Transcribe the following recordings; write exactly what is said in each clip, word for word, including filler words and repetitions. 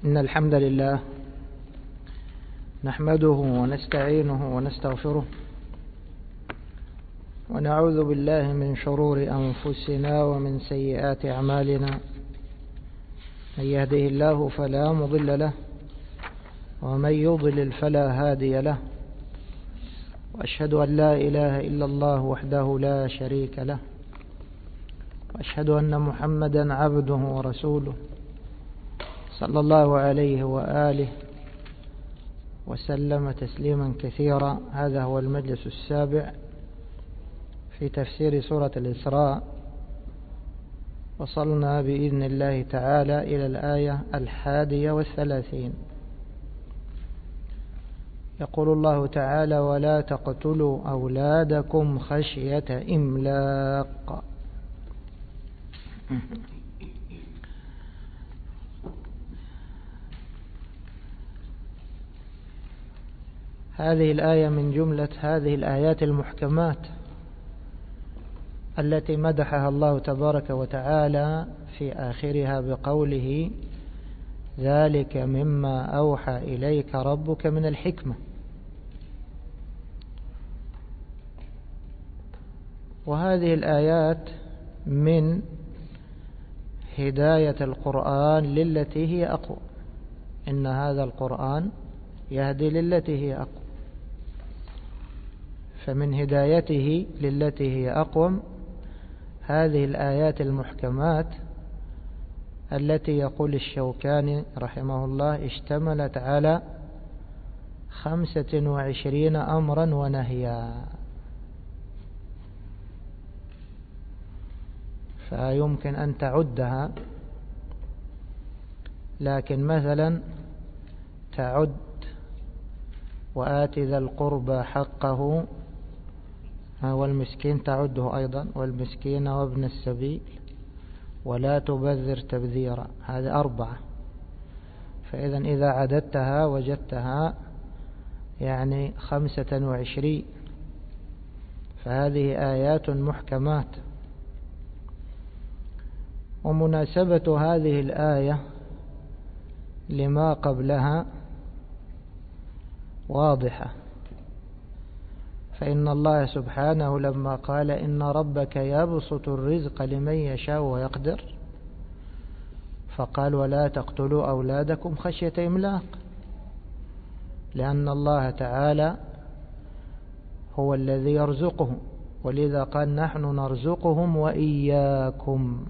إن الحمد لله نحمده ونستعينه ونستغفره ونعوذ بالله من شرور أنفسنا ومن سيئات أعمالنا. من يهده الله فلا مضل له ومن يضلل فلا هادي له، وأشهد أن لا إله إلا الله وحده لا شريك له، وأشهد أن محمدا عبده ورسوله صلى الله عليه وآله وسلم تسليما كثيرا. هذا هو المجلس السابع في تفسير سورة الإسراء. وصلنا بإذن الله تعالى إلى الآية الحادية والثلاثين. يقول الله تعالى: ولا تقتلوا أولادكم خشية إملاق. هذه الآية من جملة هذه الآيات المحكمات التي مدحها الله تبارك وتعالى في آخرها بقوله: ذلك مما أوحى إليك ربك من الحكمة. وهذه الآيات من هداية القرآن للتي هي أقوى. إن هذا القرآن يهدي للتي هي أقوى. فمن هدايته للتي هي أقوم هذه الآيات المحكمات التي يقول الشوكاني رحمه الله اشتملت على خمسة وعشرين أمرا ونهيا. فيمكن أن تعدها، لكن مثلا تعد: وآت ذا القربى حقه، والمسكين تعده أيضا، والمسكين وابن السبيل، ولا تبذر تبذيرا. هذه أربعة. فإذا إذا عددتها وجدتها يعني خمسة وعشرين. فهذه آيات محكمات. ومناسبة هذه الآية لما قبلها واضحة. فإن الله سبحانه لما قال: إن ربك يبسط الرزق لمن يشاء ويقدر، فقال: ولا تقتلوا أولادكم خشية إملاق، لأن الله تعالى هو الذي يرزقهم، ولذا قال: نحن نرزقهم وإياكم.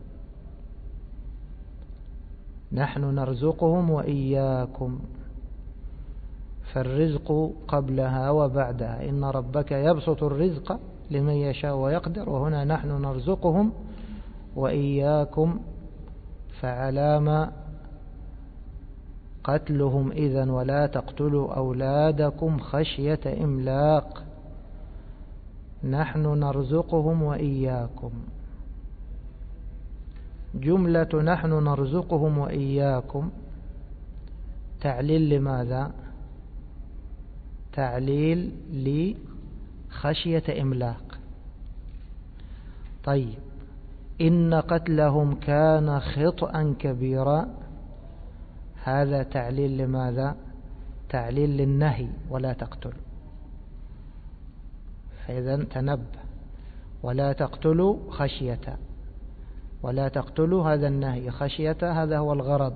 نحن نرزقهم وإياكم، فالرزق قبلها وبعدها. إن ربك يبسط الرزق لمن يشاء ويقدر، وهنا نحن نرزقهم وإياكم. فعلام قتلهم إذن: ولا تقتلوا أولادكم خشية إملاق، نحن نرزقهم وإياكم. جملة نحن نرزقهم وإياكم تعليل لماذا؟ تعليل لخشية إملاق. طيب، إن قتلهم كان خطأ كبيرا، هذا تعليل لماذا؟ تعليل للنهي: ولا تقتلوا. فإذا تنبه: ولا تقتلوا خشية، ولا تقتلوا هذا النهي، خشية هذا هو الغرض.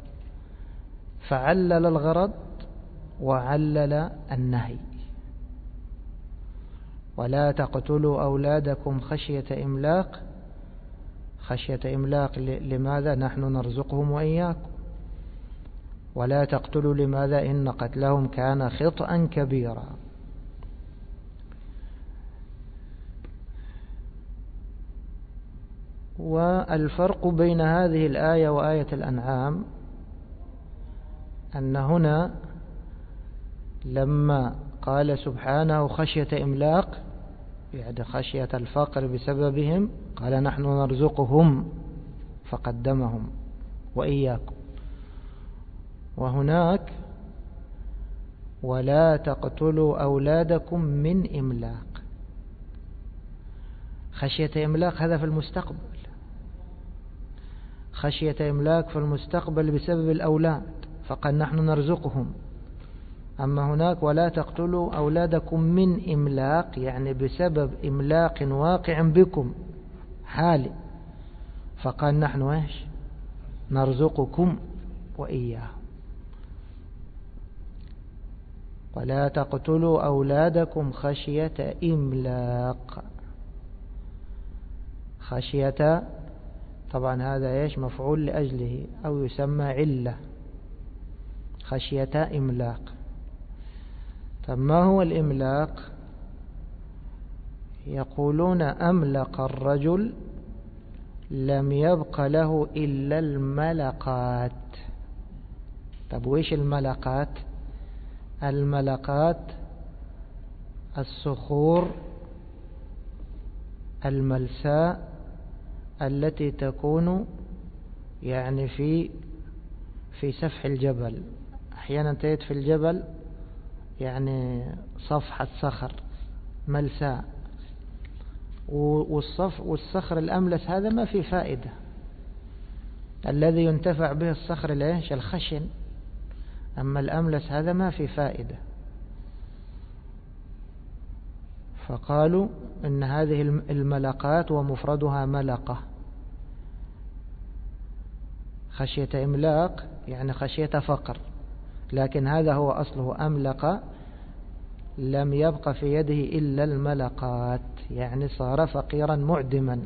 فعلل الغرض وعلل النهي. ولا تقتلوا أولادكم خشية إملاق. خشية إملاق لماذا؟ نحن نرزقهم وإياكم. ولا تقتلوا لماذا؟ إن قتلهم كان خطأ كبيرا. والفرق بين هذه الآية وآية الأنعام أن هنا لما قال سبحانه خشية إملاق، يعني خشية الفقر بسببهم، قال: نحن نرزقهم، فقدمهم وإياكم. وهناك: ولا تقتلوا أولادكم من إملاق. خشية إملاق هذا في المستقبل، خشية إملاك في المستقبل بسبب الأولاد، فقال نحن نرزقهم. أما هناك ولا تقتلوا أولادكم من إملاق، يعني بسبب إملاق واقع بكم حالي، فقال نحن إيش نرزقكم وإياه. ولا تقتلوا أولادكم خشية إملاق. خشية طبعا هذا إيش مفعول لأجله أو يسمى علة، خشية إملاق. طب ما هو الإملاق؟ يقولون أملق الرجل لم يبق له إلا الملقات. طب وإيش الملقات؟ الملقات الصخور الملساء التي تكون يعني في في سفح الجبل. أحيانا تجد في الجبل يعني صفحة صخر ملساء، والصف والصخر الأملس هذا ما في فائدة. الذي ينتفع به الصخر الايش الخشن، أما الأملس هذا ما في فائدة. فقالوا إن هذه الملقات ومفردها ملقة، خشية إملاق يعني خشية فقر، لكن هذا هو أصله أملق لم يبق في يده إلا الملقات، يعني صار فقيرا معدما.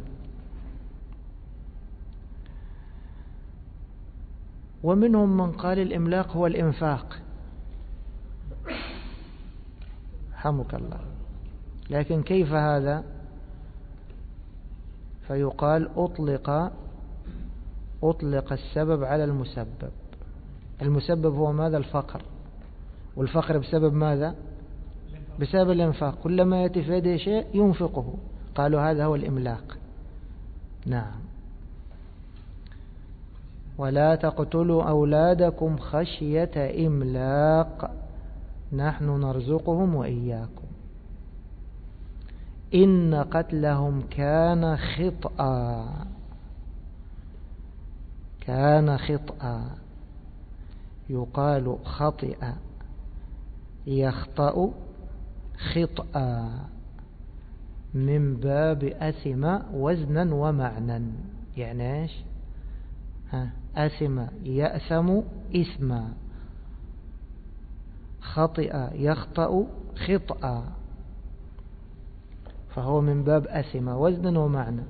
ومنهم من قال الإملاق هو الإنفاق، حمك الله، لكن كيف هذا؟ فيقال أطلق أطلق السبب على المسبب. المسبب هو ماذا؟ الفقر، والفقر بسبب ماذا؟ بسبب الإنفاق، كلما يأتي في يده شيء ينفقه، قالوا هذا هو الإملاق. نعم. ولا تقتلوا أولادكم خشية إملاق نحن نرزقهم وإياكم إن قتلهم كان خطأ. كان خطأ يقال خطئ يخطأ خطأ من باب أثم وزنا ومعنى. يعني ايش؟ ها أثم يأثم إثما، خطئ يخطأ خطأ، فهو من باب أثم وزنا ومعنى.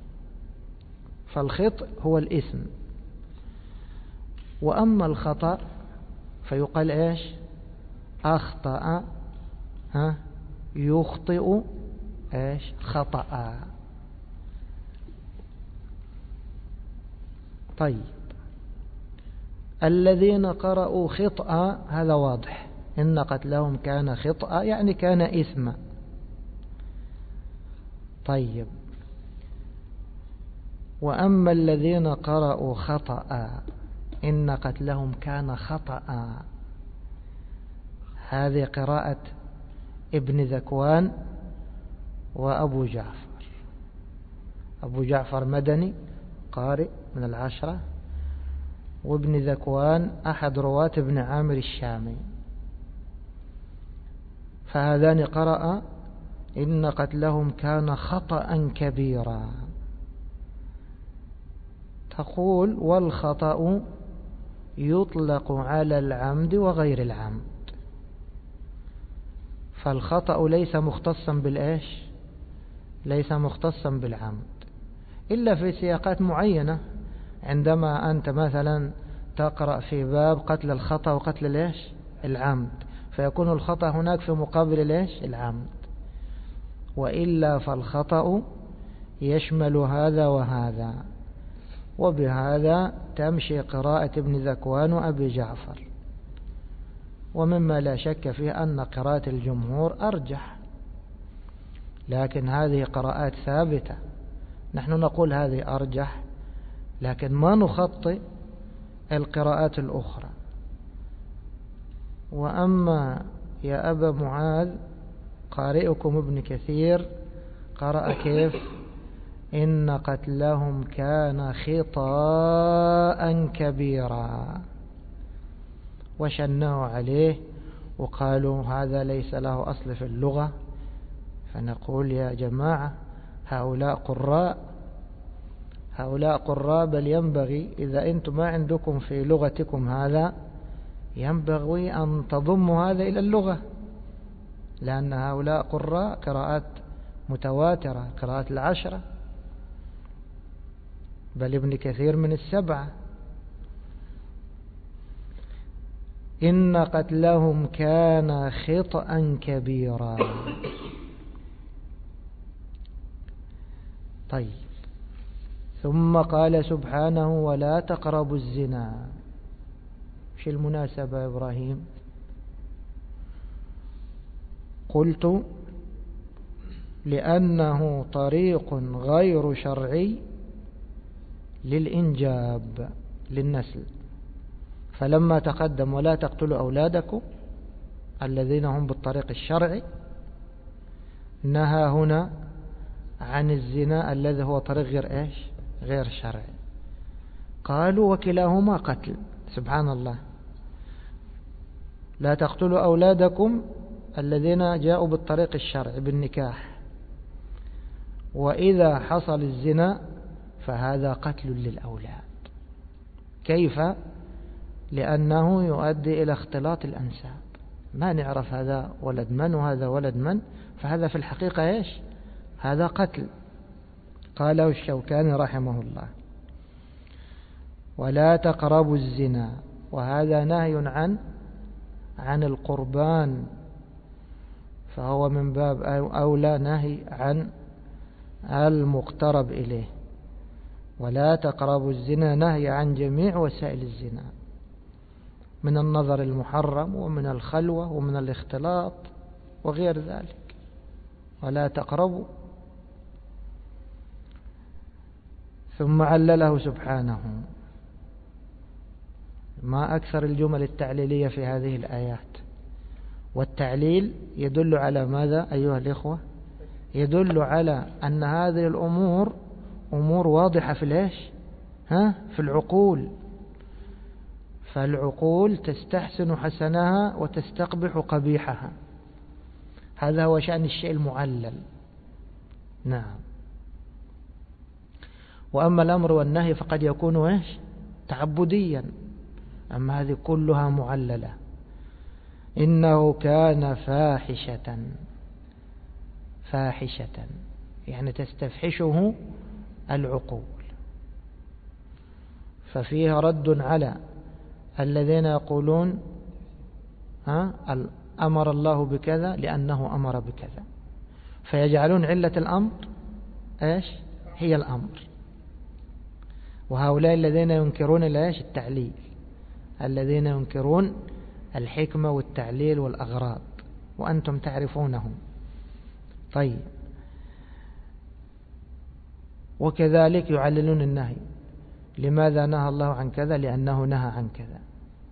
فالخطأ هو الإثم، وأما الخطأ فيقال إيش؟ أخطأ ها يخطئ إيش؟ خطأ. طيب الذين قرأوا خطأ هذا واضح، إن قتلهم كان خطأ يعني كان إثما. طيب وأما الذين قرأوا خطأ إن قتلهم كان خطأ، هذه قراءة ابن ذكوان وأبو جعفر. أبو جعفر مدني قارئ من العشرة، وابن ذكوان أحد رواة ابن عامر الشامي، فهذان قرأ إن قتلهم كان خطأ كبيرا. تقول والخطأ يطلق على العمد وغير العمد، فالخطأ ليس مختصا بالإيش؟ ليس مختصا بالعمد إلا في سياقات معينة، عندما أنت مثلا تقرأ في باب قتل الخطأ وقتل الإيش؟ العمد، فيكون الخطأ هناك في مقابل الإيش؟ العمد. وإلا فالخطأ يشمل هذا وهذا، وبهذا تمشي قراءة ابن ذكوان وأبي جعفر. ومما لا شك فيه أن قراءة الجمهور أرجح، لكن هذه قراءات ثابتة، نحن نقول هذه أرجح لكن ما نخطئ القراءات الأخرى. وأما يا أبا معاذ قارئكم ابن كثير قرأ كيف؟ إن قتلهم كان خطاء كبيرا. وشنوا عليه وقالوا هذا ليس له أصل في اللغة. فنقول يا جماعة هؤلاء قراء هؤلاء قراء بل ينبغي إذا أنتم ما عندكم في لغتكم هذا ينبغي أن تضموا هذا إلى اللغة، لأن هؤلاء قراء قراءات متواترة، قراءات العشرة، بل ابن كثير من السبعة. إن قتلهم كان خطأ كبيرا. طيب، ثم قال سبحانه ولا تقربوا الزنا. وش المناسبة يا إبراهيم؟ قلت لأنه طريق غير شرعي للإنجاب للنسل، فلما تقدم ولا تقتلوا أولادكم الذين هم بالطريق الشرعي، نهى هنا عن الزنا الذي هو طريق غير إيش؟ غير شرعي. قالوا وكلاهما قتل. سبحان الله، لا تقتلوا أولادكم الذين جاءوا بالطريق الشرعي بالنكاح، وإذا حصل الزنا فهذا قتل للأولاد. كيف؟ لأنه يؤدي إلى اختلاط الأنساب، ما نعرف هذا ولد من وهذا ولد من، فهذا في الحقيقة إيش؟ هذا قتل. قاله الشوكاني رحمه الله ولا تقربوا الزنا، وهذا نهي عن عن القربان، فهو من باب أولى نهي عن المقترب إليه. ولا تقربوا الزنا نهي عن جميع وسائل الزنا، من النظر المحرم ومن الخلوة ومن الاختلاط وغير ذلك. ولا تقربوا. ثم علله سبحانه. ما أكثر الجمل التعليلية في هذه الآيات، والتعليل يدل على ماذا أيها الإخوة؟ يدل على أن هذه الأمور أمور واضحة في الإيش؟ ها؟ في العقول. فالعقول تستحسن حسنها وتستقبح قبيحها، هذا هو شأن الشيء المعلل. نعم. وأما الأمر والنهي فقد يكون إيش؟ تعبديا، أما هذه كلها معللة. إنه كان فاحشة، فاحشة يعني تستفحشه العقول. ففيها رد على الذين يقولون ها أمر الله بكذا لأنه أمر بكذا، فيجعلون علة الأمر إيش؟ هي الأمر. وهؤلاء الذين ينكرون الإيش؟ التعليل، الذين ينكرون الحكمة والتعليل والأغراض، وأنتم تعرفونهم. طيب، وكذلك يعللون النهي. لماذا نهى الله عن كذا؟ لأنه نهى عن كذا.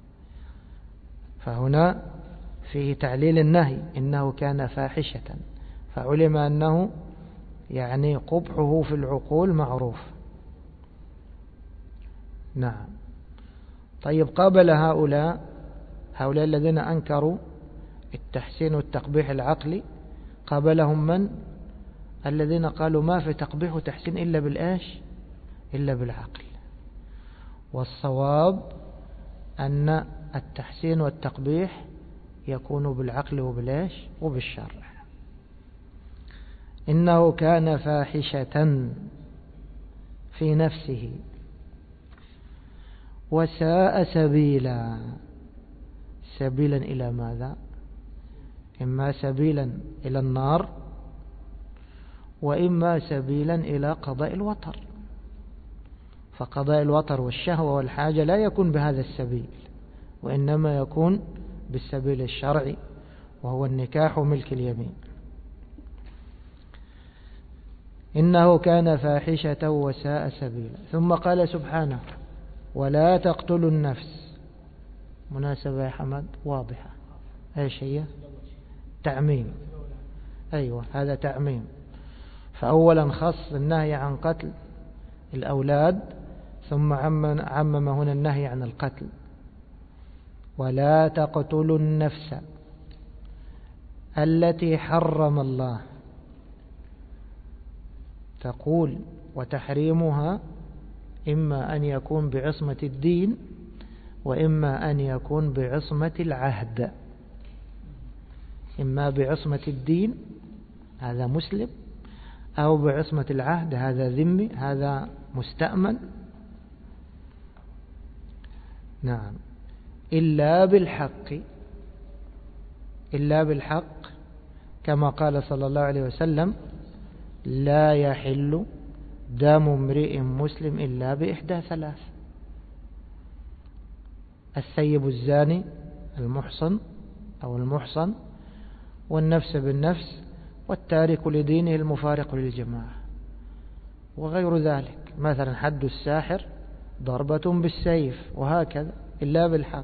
فهنا فيه تعليل النهي، إنه كان فاحشة، فعلم أنه يعني قبحه في العقول معروف. نعم. طيب، قابل هؤلاء هؤلاء الذين أنكروا التحسين والتقبيح العقلي، قابلهم من؟ الذين قالوا ما في تقبيح وتحسين إلا بالآش إلا بالعقل. والصواب أن التحسين والتقبيح يكون بالعقل وبالآش وبالشرع. إنه كان فاحشة في نفسه وساء سبيلا. سبيلا إلى ماذا؟ إما سبيلا إلى النار، وإما سبيلا إلى قضاء الوطر. فقضاء الوطر والشهوة والحاجة لا يكون بهذا السبيل، وإنما يكون بالسبيل الشرعي، وهو النكاح وملك اليمين. إنه كان فاحشة وساء سبيلا. ثم قال سبحانه ولا تقتلوا النفس. مناسبة يا حمد واضحة. ايش هي؟ تعميم. أيوة، هذا تعميم. فأولا خص النهي عن قتل الأولاد، ثم عمم هنا النهي عن القتل. ولا تقتلوا النفس التي حرم الله. تقول وتحريمها إما أن يكون بعصمة الدين وإما أن يكون بعصمة العهد. إما بعصمة الدين هذا مسلم، أو بعصمة العهد هذا ذمي، هذا مستأمن. نعم. إلا بالحق، إلا بالحق، كما قال صلى الله عليه وسلم: لا يحل دم امرئ مسلم إلا بإحدى ثلاث: الثيب الزاني، المحصن أو المحصن، والنفس بالنفس، والتارك لدينه المفارق للجماعة، وغير ذلك. مثلا حد الساحر ضربة بالسيف، وهكذا. إلا بالحق.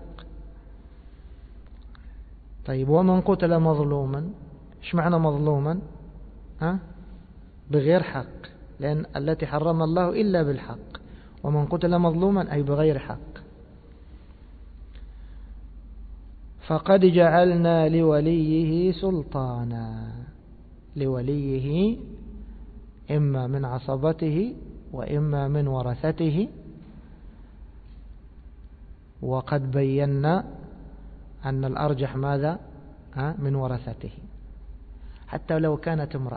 طيب، ومن قتل مظلوما، إيش معنى مظلوما؟ ها؟ بغير حق، لأن التي حرم الله إلا بالحق، ومن قتل مظلوما أي بغير حق. فقد جعلنا لوليه سلطانا. لوليه إما من عصبته وإما من ورثته، وقد بينا أن الأرجح ماذا؟ ها؟ من ورثته، حتى لو كانت امرأة.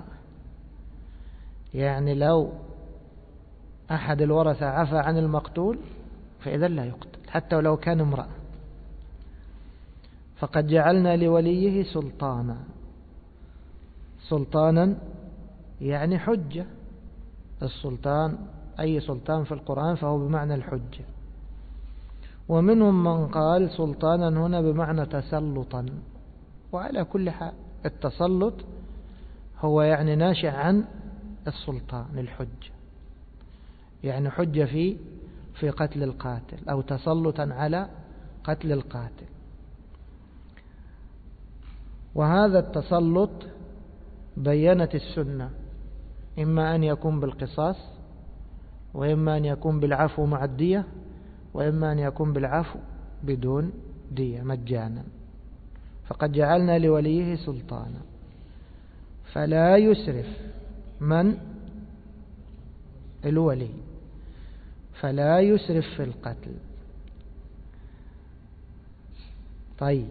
يعني لو أحد الورثة عفى عن المقتول فإذا لا يقتل، حتى ولو كان امرأة. فقد جعلنا لوليه سلطانا. سلطانا يعني حجة. السلطان أي سلطان في القرآن فهو بمعنى الحجة. ومنهم من قال سلطانا هنا بمعنى تسلطا. وعلى كل حال التسلط هو يعني ناشئ عن السلطان، الحجة، يعني حجة في في قتل القاتل، أو تسلطا على قتل القاتل. وهذا التسلط بينت السنة إما أن يكون بالقصاص، وإما أن يكون بالعفو مع الدية، وإما أن يكون بالعفو بدون دية مجانا. فقد جعلنا لوليه سلطانا فلا يسرف. من؟ الولي. فلا يسرف في القتل. طيب،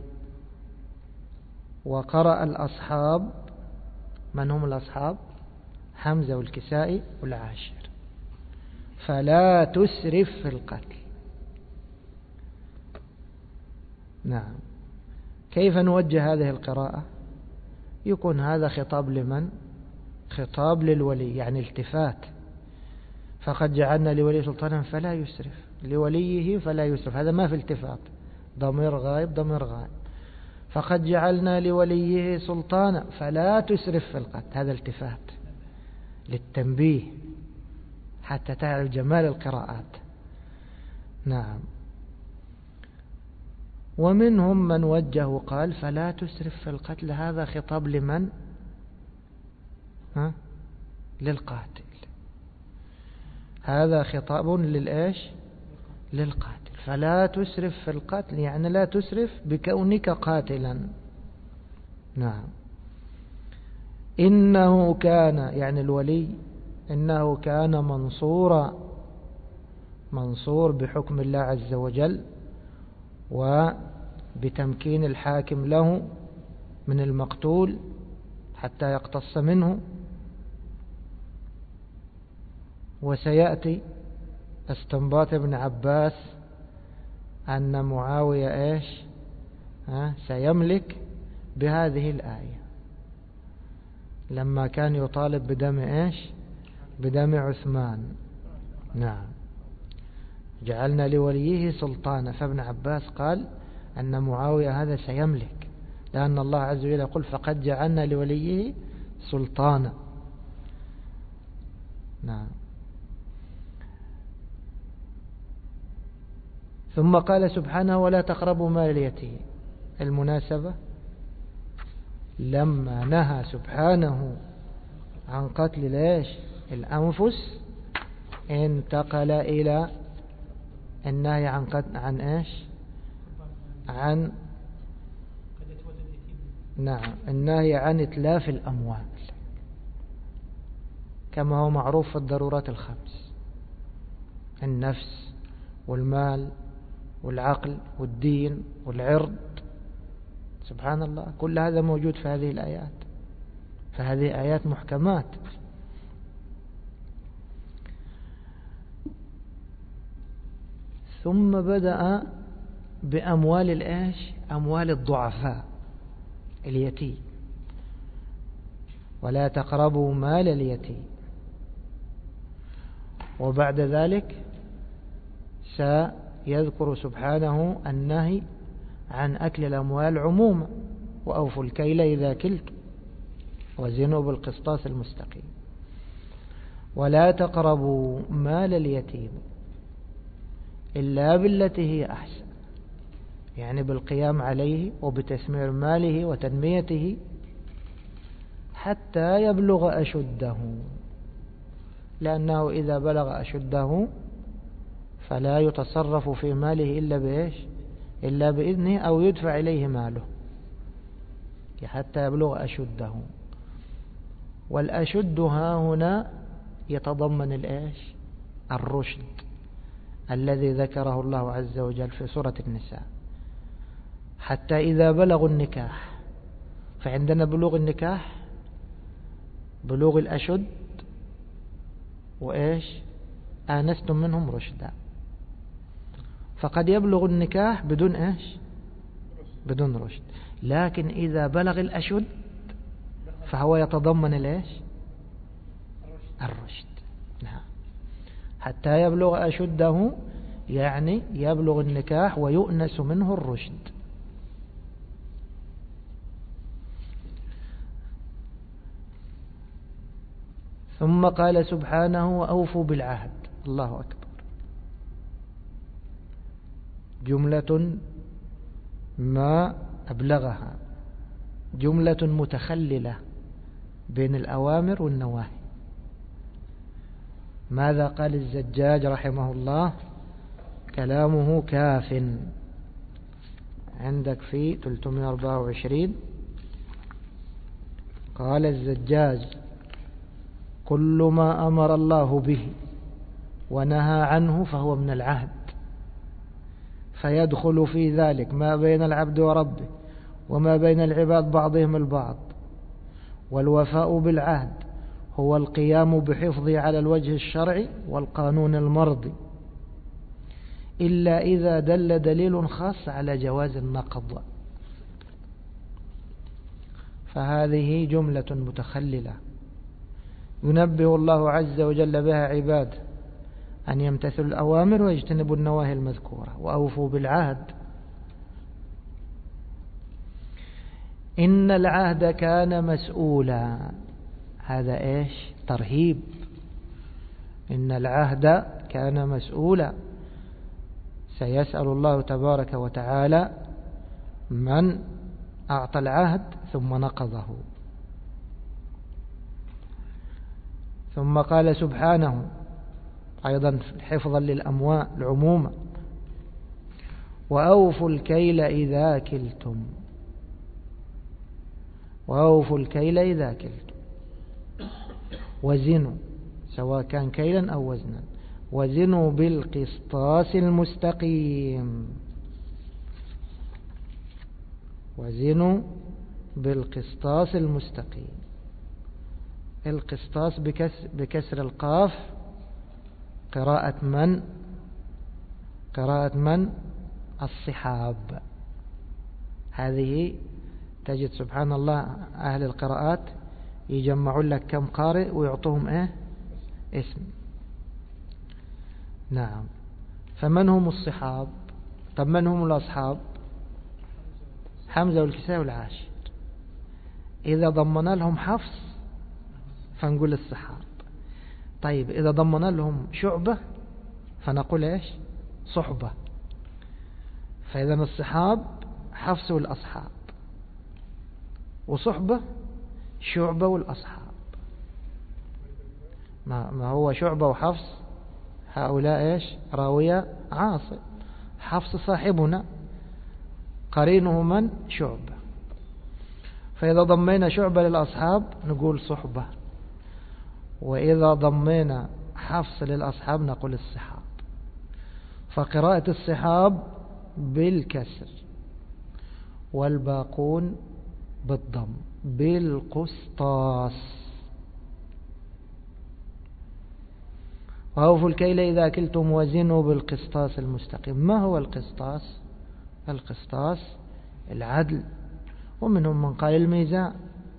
وقرأ الأصحاب. من هم الأصحاب؟ حمزة والكسائي والعاشر: فلا تسرف في القتل. نعم. كيف نوجه هذه القراءة؟ يكون هذا خطاب لمن؟ خطاب للولي، يعني التفات. فقد جعلنا لولي سلطانا فلا يسرف، لوليه فلا يسرف، هذا ما في التفات، ضمير غائب ضمير غائب. فقد جعلنا لوليه سلطانا فلا تسرف في القتل، هذا التفات للتنبيه حتى تعرف جمال القراءات. نعم. ومنهم من وجه وقال فلا تسرف في القتل، هذا خطاب لمن؟ ها؟ للقاتل. هذا خطاب للإيش؟ للقاتل. فلا تسرف في القتل يعني لا تسرف بكونك قاتلا. نعم. إنه كان، يعني الولي، إنه كان منصورا، منصور بحكم الله عز وجل وبتمكين الحاكم له من المقتول حتى يقتص منه. وسيأتي استنباط ابن عباس أن معاوية إيش؟ ها؟ سيملك بهذه الآية لما كان يطالب بدم إيش؟ بدم عثمان. نعم. جعلنا لوليه سلطانا. فابن عباس قال أن معاوية هذا سيملك، لأن الله عز وجل يقول فقد جعلنا لوليه سلطانا. نعم. ثم قال سبحانه ولا تقربوا مال اليتيم. المناسبة لما نهى سبحانه عن قتل ليش الأنفس انتقل إلى النهي عن قتل عن إيش عن نعم النهي عن إتلاف الأموال، كما هو معروف في الضرورات الخمس: النفس والمال والعقل والدين والعرض. سبحان الله، كل هذا موجود في هذه الآيات، فهذه آيات محكمات. ثم بدأ بأموال الإيش؟ أموال الضعفاء، اليتيم: ولا تقربوا مال اليتيم. وبعد ذلك سيذكر سبحانه النهي عن أكل الأموال عموما: وأوفوا الكيل إذا كلتم وزنوا بالقسطاس المستقيم. ولا تقربوا مال اليتيم إلا بالتي هي أحسن، يعني بالقيام عليه وبتثمير ماله وتنميته حتى يبلغ أشده، لأنه إذا بلغ أشده فلا يتصرف في ماله إلا بإيش؟ إلا بإذنه، أو يدفع إليه ماله حتى يبلغ أشده. والأشد ها هنا يتضمن الإيش؟ الرشد الذي ذكره الله عز وجل في سورة النساء: حتى إذا بلغوا النكاح. فعندنا بلوغ النكاح، بلوغ الأشد، وإيش؟ آنستم منهم رشدا. فقد يبلغ النكاح بدون إيش؟ بدون رشد. لكن إذا بلغ الأشد فهو يتضمن الإيش؟ الرشد. نعم. حتى يبلغ أشده يعني يبلغ النكاح ويؤنس منه الرشد. ثم قال سبحانه: وأوفوا بالعهد. الله أكبر. جملة ما أبلغها، جملة متخللة بين الأوامر والنواهي. ماذا قال الزجاج رحمه الله؟ كلامه كاف. عندك في ثلاثمائة وأربعة وعشرين قال الزجاج: كل ما أمر الله به ونهى عنه فهو من العهد، فيدخل في ذلك ما بين العبد وربه وما بين العباد بعضهم البعض. والوفاء بالعهد هو القيام بحفظه على الوجه الشرعي والقانون المرضي، إلا إذا دل دليل خاص على جواز النقض. فهذه جملة متخللة ينبه الله عز وجل بها عباده أن يمتثلوا الأوامر ويجتنبوا النواهي المذكورة. وأوفوا بالعهد. إن العهد كان مسؤولا. هذا إيش؟ ترهيب. إن العهد كان مسؤولا. سيسأل الله تبارك وتعالى من أعطى العهد ثم نقضه. ثم قال سبحانه أيضا حفظا للأموال عموما: وأوفوا الكيل إذا كلتم. وأوفوا الكيل إذا كلتم. وزنوا، سواء كان كيلا أو وزنا. وزنوا بالقسطاس المستقيم. وزنوا بالقسطاس المستقيم. القسطاس بكسر, بكسر القاف، قراءة من؟ قراءة من؟ الصحاب. هذه تجد سبحان الله أهل القراءات يجمعون لك كم قارئ ويعطوهم إيه؟ اسم. نعم. فمن هم الصحاب؟ طب من هم الأصحاب؟ حمزة والكسائي والعاشر. إذا ضمنا لهم حفص فنقول الصحاب. طيب إذا ضمنا لهم شعبة فنقول إيش؟ صحبة. فإذا الصحاب حفص والأصحاب، وصحبة شعبة والأصحاب. ما, ما هو شعبة وحفص هؤلاء إيش؟ راوية عاصم. حفص صاحبنا قرينه من؟ شعبة. فإذا ضمينا شعبة للأصحاب نقول صحبة، وإذا ضمينا حفص للأصحاب نقول الصحاب. فقراءة الصحاب بالكسر والباقون بالضم بالقسطاس. وأوفوا الكيل إذا كلتم وزنوا بالقسطاس المستقيم. ما هو القسطاس؟ القسطاس العدل، ومنهم من قال الميزان،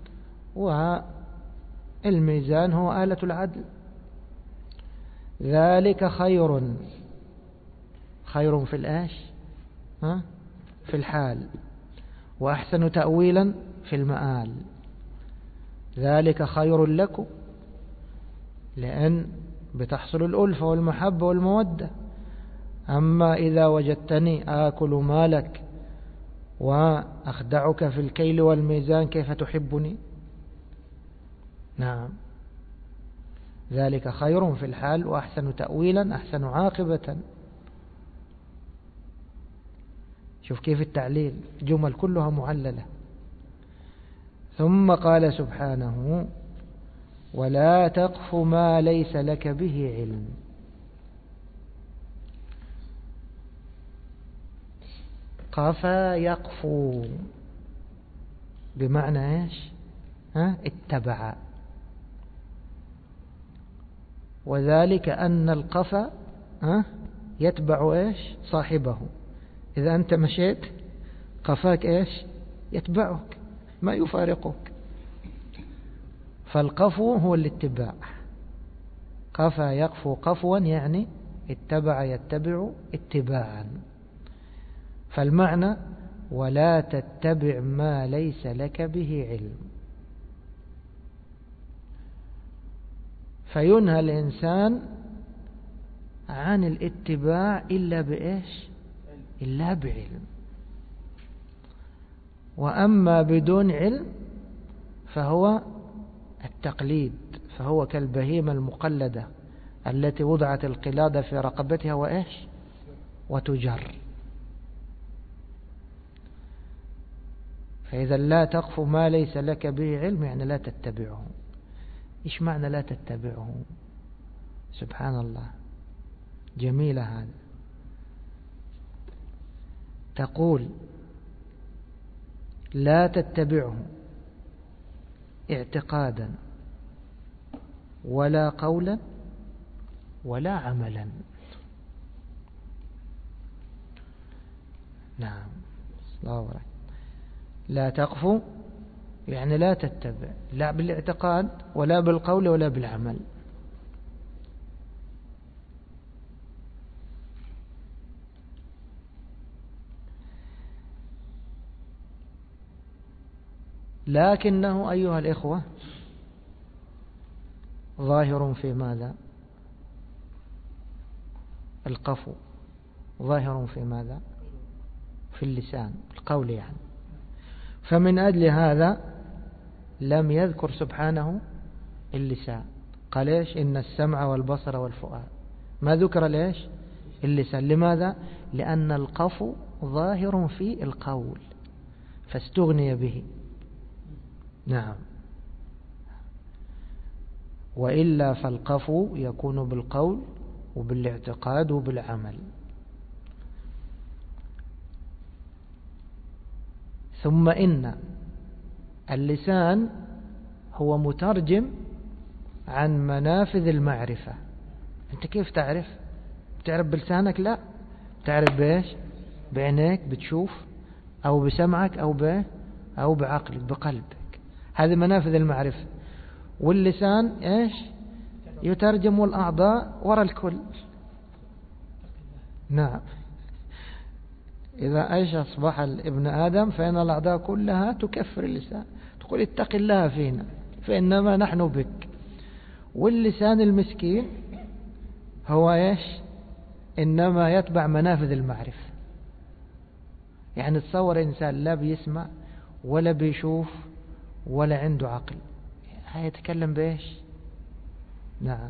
والميزان هو آلة العدل. ذلك خير، خير في الآش ها؟ في الحال، وأحسن تأويلا في المآل. ذلك خير لكم، لأن بتحصل الألفة والمحبة والمودة. أما إذا وجدتني آكل مالك وأخدعك في الكيل والميزان كيف تحبني؟ نعم. ذلك خير في الحال وأحسن تأويلا، أحسن عاقبة. شوف كيف التعليل، جمل كلها معللة. ثم قال سبحانه ولا تقف ما ليس لك به علم. قفا يقفو بمعنى ايش؟ ها؟ اتبع. وذلك أن القفا ها؟ يتبع ايش؟ صاحبه. إذا أنت مشيت قفاك ايش؟ يتبعك، ما يفارقك. فالقفو هو الاتباع. قفا يقفو قفوا يعني اتبع يتبع اتباعا. فالمعنى ولا تتبع ما ليس لك به علم. فينهى الإنسان عن الاتباع إلا بإيش؟ إلا بعلم. وأما بدون علم فهو التقليد، فهو كالبهيمة المقلدة التي وضعت القلادة في رقبتها وإيش؟ وتجر. فإذا لا تقف ما ليس لك به علم يعني لا تتبعه. إيش معنى لا تتبعه؟ سبحان الله، جميلة هذا. تقول لا تتبعه اعتقادا ولا قولا ولا عملا. نعم. الله أكبر. لا تقف يعني لا تتبع، لا بالاعتقاد ولا بالقول ولا بالعمل. لكنه أيها الإخوة ظاهر في ماذا؟ القفو ظاهر في ماذا؟ في اللسان، القول يعني. فمن أجل هذا لم يذكر سبحانه اللسان. قال إيش؟ إن السمع والبصر والفؤاد. ما ذكر ليش؟ اللسان. لماذا؟ لأن القفو ظاهر في القول فاستغني به. نعم. وإلا فالقفو يكون بالقول وبالاعتقاد وبالعمل. ثم إن اللسان هو مترجم عن منافذ المعرفة. أنت كيف تعرف؟ بتعرف بلسانك؟ لا، بتعرف بإيش؟ بعينيك بتشوف، أو بسمعك، أو ب أو بعقلك بقلبك. هذه منافذ المعرفة. واللسان إيش؟ يترجم الأعضاء وراء الكل. نعم. إذا إيش أصبح ابن آدم فإن الأعضاء كلها تكفر اللسان، تقول اتق الله فينا فإنما نحن بك. واللسان المسكين هو إيش؟ إنما يتبع منافذ المعرفة. يعني تصور إنسان لا بيسمع ولا بيشوف ولا عنده عقل، هيتكلم بإيش؟ نعم.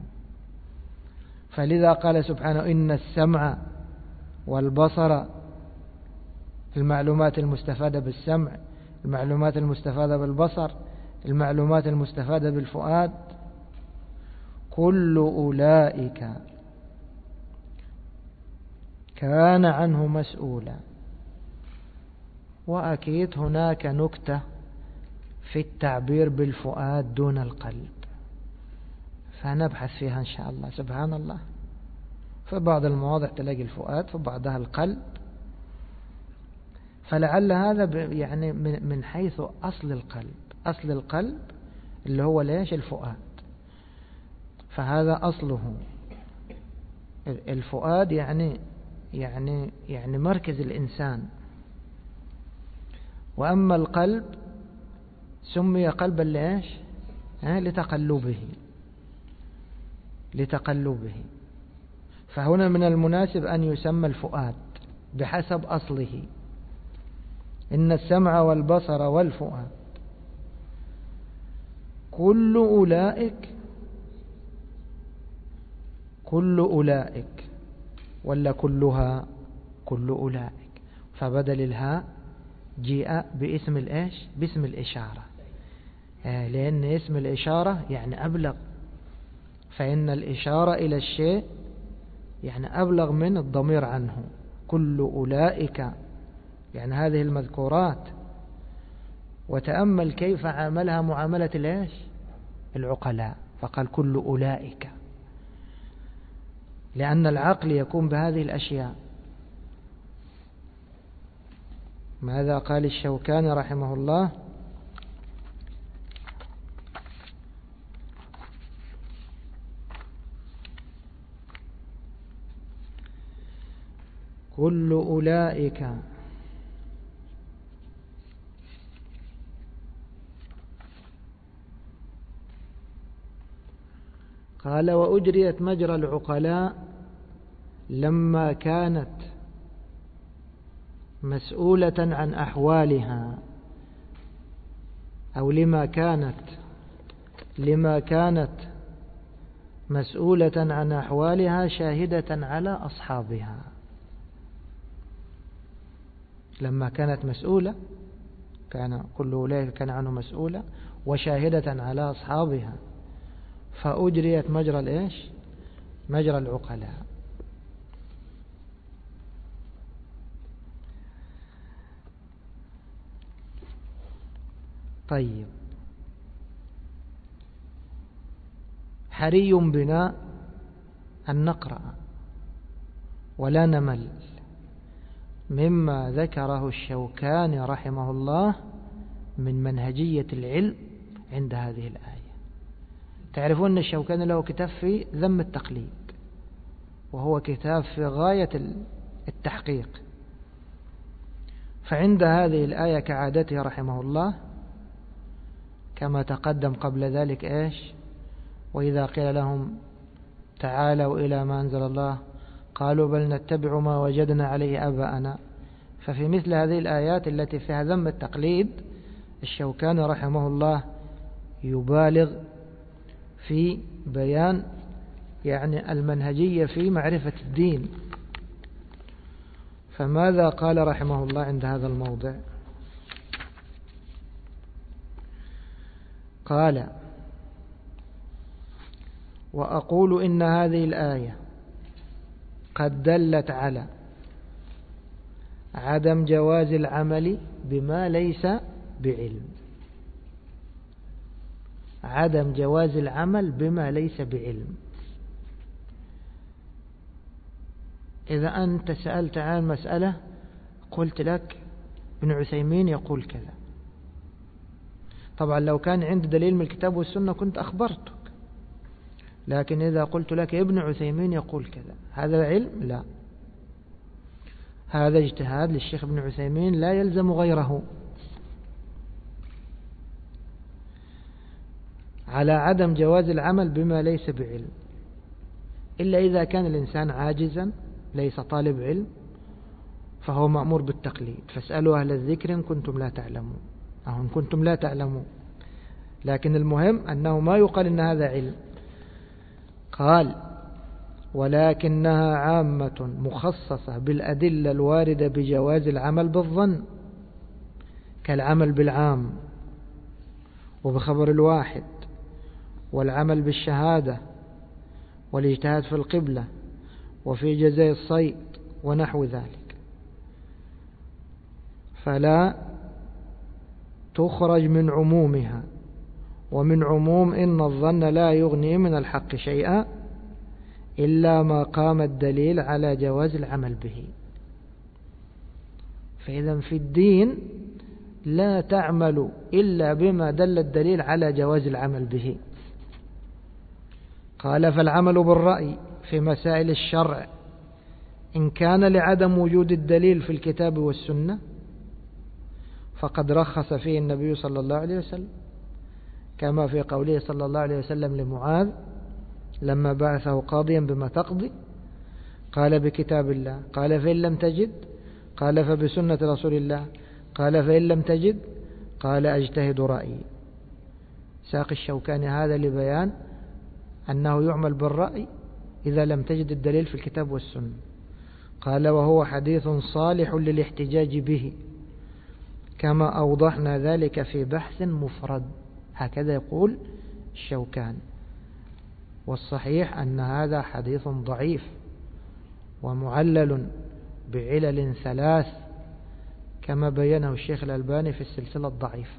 فلذا قال سبحانه إن السمع والبصر المعلومات المستفادة بالسمع، المعلومات المستفادة بالبصر، المعلومات المستفادة بالفؤاد، كل أولئك كان عنه مسؤولا. وأكيد هناك نكتة في التعبير بالفؤاد دون القلب، فنبحث فيها إن شاء الله. سبحان الله، في بعض المواضع تلاقي الفؤاد، في بعضها القلب، فلعل هذا يعني من حيث أصل القلب. أصل القلب اللي هو ليش؟ الفؤاد، فهذا أصله. الفؤاد يعني يعني يعني مركز الإنسان. وأما القلب سمي قلبا ليش؟ لتقلبه لتقلبه فهنا من المناسب أن يسمى الفؤاد بحسب أصله. إن السمع والبصر والفؤاد كل أولئك، كل أولئك ولا كلها؟ كل أولئك، فبدل الهاء جاء باسم الإيش؟ باسم الإشارة، لأن اسم الإشارة يعني أبلغ، فإن الإشارة إلى الشيء يعني أبلغ من الضمير عنه. كل أولئك يعني هذه المذكورات. وتأمل كيف عاملها معاملة الإيش؟ العقلاء، فقال كل أولئك، لأن العقل يكون بهذه الأشياء. ماذا قال الشوكاني رحمه الله؟ كل أولئك قال وأجريت مجرى العقلاء لما كانت مسؤولة عن أحوالها، أو لما كانت لما كانت مسؤولة عن أحوالها شاهدة على أصحابها. لما كانت مسؤولة، كان كل أولئك كان عنه مسؤولة وشاهدة على أصحابها، فأجريت مجرى الإيش؟ مجرى العقلاء. طيب، حري بنا أن نقرأ ولا نمل مما ذكره الشوكاني رحمه الله من منهجية العلم عند هذه الآية. تعرفون أن الشوكاني له كتاب في ذم التقليد، وهو كتاب في غاية التحقيق. فعند هذه الآية كعادته رحمه الله كما تقدم قبل ذلك إيش؟ وإذا قيل لهم تعالوا إلى ما أنزل الله قالوا بل نتبع ما وجدنا عليه آباءنا. ففي مثل هذه الآيات التي فيها ذم التقليد الشوكاني رحمه الله يبالغ في بيان يعني المنهجية في معرفة الدين. فماذا قال رحمه الله عند هذا الموضع؟ قال وأقول إن هذه الآية قد دلت على عدم جواز العمل بما ليس بعلم. عدم جواز العمل بما ليس بعلم. إذا أنت سألت عن مسألة قلت لك ابن عثيمين يقول كذا، طبعا لو كان عند دليل من الكتاب والسنة كنت أخبرتك، لكن إذا قلت لك ابن عثيمين يقول كذا، هذا علم؟ لا، هذا اجتهاد للشيخ ابن عثيمين لا يلزم غيره. على عدم جواز العمل بما ليس بعلم، إلا إذا كان الإنسان عاجزا ليس طالب علم فهو مأمور بالتقليد. فاسألوا أهل الذكر إن كنتم لا تعلمون، أو إن كنتم لا تعلمون. لكن المهم أنه ما يقال إن هذا علم. قال ولكنها عامة مخصصة بالأدلة الواردة بجواز العمل بالظن، كالعمل بالعام وبخبر الواحد والعمل بالشهادة والاجتهاد في القبلة وفي جزاء الصيد ونحو ذلك، فلا تخرج من عمومها. ومن عموم إن الظن لا يغني من الحق شيئا إلا ما قام الدليل على جواز العمل به. فإذا في الدين لا تعمل إلا بما دل الدليل على جواز العمل به. قال فالعمل بالرأي في مسائل الشرع إن كان لعدم وجود الدليل في الكتاب والسنة فقد رخص فيه النبي صلى الله عليه وسلم، كما في قوله صلى الله عليه وسلم لمعاذ لما بعثه قاضيا بما تقضي، قال بكتاب الله، قال فإن لم تجد، قال فبسنة رسول الله، قال فإن لم تجد، قال أجتهد رأيي. ساق الشوكاني هذا لبيان أنه يعمل بالرأي إذا لم تجد الدليل في الكتاب والسنة. قال وهو حديث صالح للاحتجاج به، كما أوضحنا ذلك في بحث مفرد. هكذا يقول الشوكاني. والصحيح أن هذا حديث ضعيف ومعلل بعلل ثلاث كما بينه الشيخ الألباني في السلسلة الضعيفة.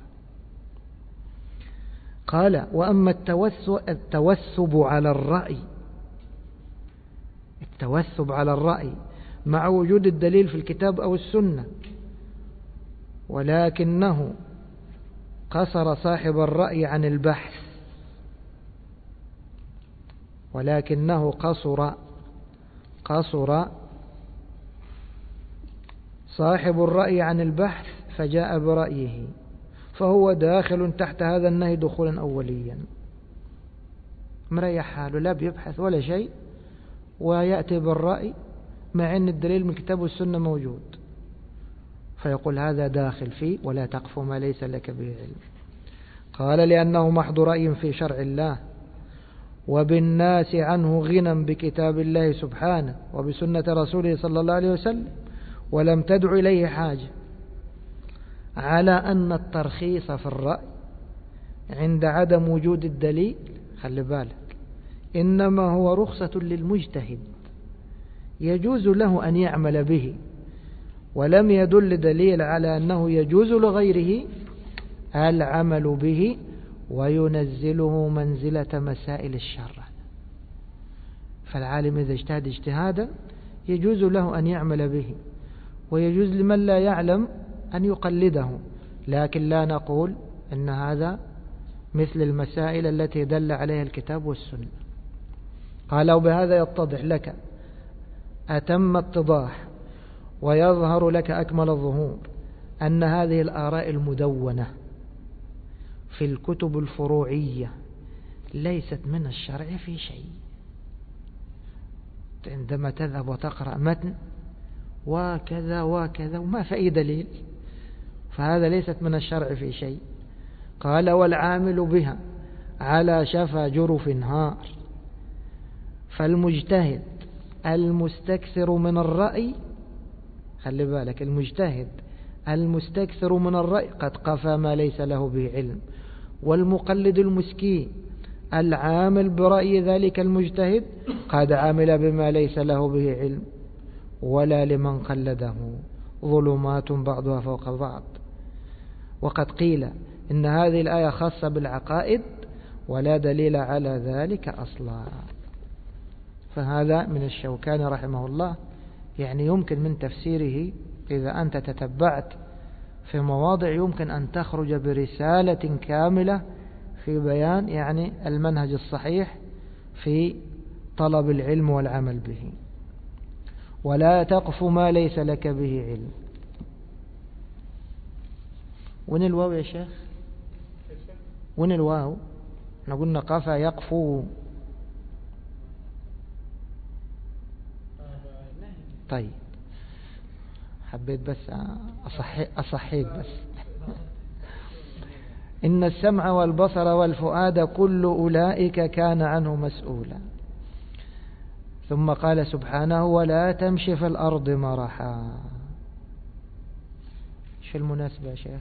قال وأما التوثب على الرأي، التوثب على الرأي مع وجود الدليل في الكتاب أو السنة، ولكنه قصر صاحب الرأي عن البحث، ولكنه قصر قصر صاحب الرأي عن البحث فجاء برأيه، فهو داخل تحت هذا النهي دخولا أوليا، مريح حاله لا بيبحث ولا شيء ويأتي بالرأي مع أن الدليل من الكتاب والسنة موجود، فيقول هذا داخل فيه ولا تقف ما ليس لك به علم. قال لأنه محض رأي في شرع الله، وبالناس عنه غنى بكتاب الله سبحانه وبسنة رسوله صلى الله عليه وسلم، ولم تدع إليه حاجة، على أن الترخيص في الرأي عند عدم وجود الدليل، خلي بالك، إنما هو رخصة للمجتهد يجوز له أن يعمل به، ولم يدل دليل على أنه يجوز لغيره العمل به وينزله منزلة مسائل الشرع. فالعالم إذا اجتهد اجتهادا يجوز له أن يعمل به، ويجوز لمن لا يعلم أن يقلده، لكن لا نقول أن هذا مثل المسائل التي دل عليها الكتاب والسنة. قال وبهذا يتضح لك أتم اتضاح ويظهر لك أكمل الظهور أن هذه الآراء المدونة في الكتب الفروعية ليست من الشرع في شيء. عندما تذهب وتقرأ متن وكذا وكذا وما في أي دليل، فهذا ليست من الشرع في شيء. قال والعامل بها على شفا جرف هار، فالمجتهد المستكثر من الرأي، خلي بالك، المجتهد المستكثر من الرأي قد قفى ما ليس له به علم، والمقلد المسكين العامل برأي ذلك المجتهد قد عمل بما ليس له به علم، ولا لمن قلده ظلمات بعضها فوق بعض. وقد قيل إن هذه الآية خاصة بالعقائد ولا دليل على ذلك أصلا. فهذا من الشوكاني رحمه الله، يعني يمكن من تفسيره إذا أنت تتبعت في مواضع يمكن أن تخرج برسالة كاملة في بيان يعني المنهج الصحيح في طلب العلم والعمل به. ولا تقف ما ليس لك به علم. وين الواو يا شيخ؟ وين الواو؟ احنا قلنا قفا يقفو. طيب حبيت بس أصحي أصحيك بس. إن السمع والبصر والفؤاد كل أولئك كان عنه مسؤولا. ثم قال سبحانه ولا تمشي في الأرض مرحا. شو المناسبة يا شيخ؟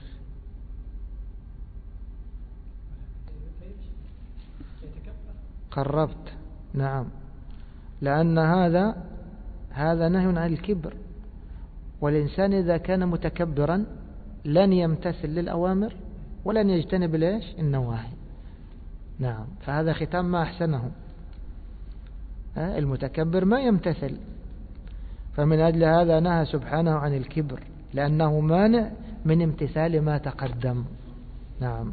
قربت. نعم، لأن هذا هذا نهي عن الكبر، والإنسان إذا كان متكبرا لن يمتثل للأوامر ولن يجتنب ليش النواهي. نعم، فهذا ختام ما أحسنه. المتكبر ما يمتثل، فمن أجل هذا نهى سبحانه عن الكبر لأنه مانع من امتثال ما تقدم. نعم.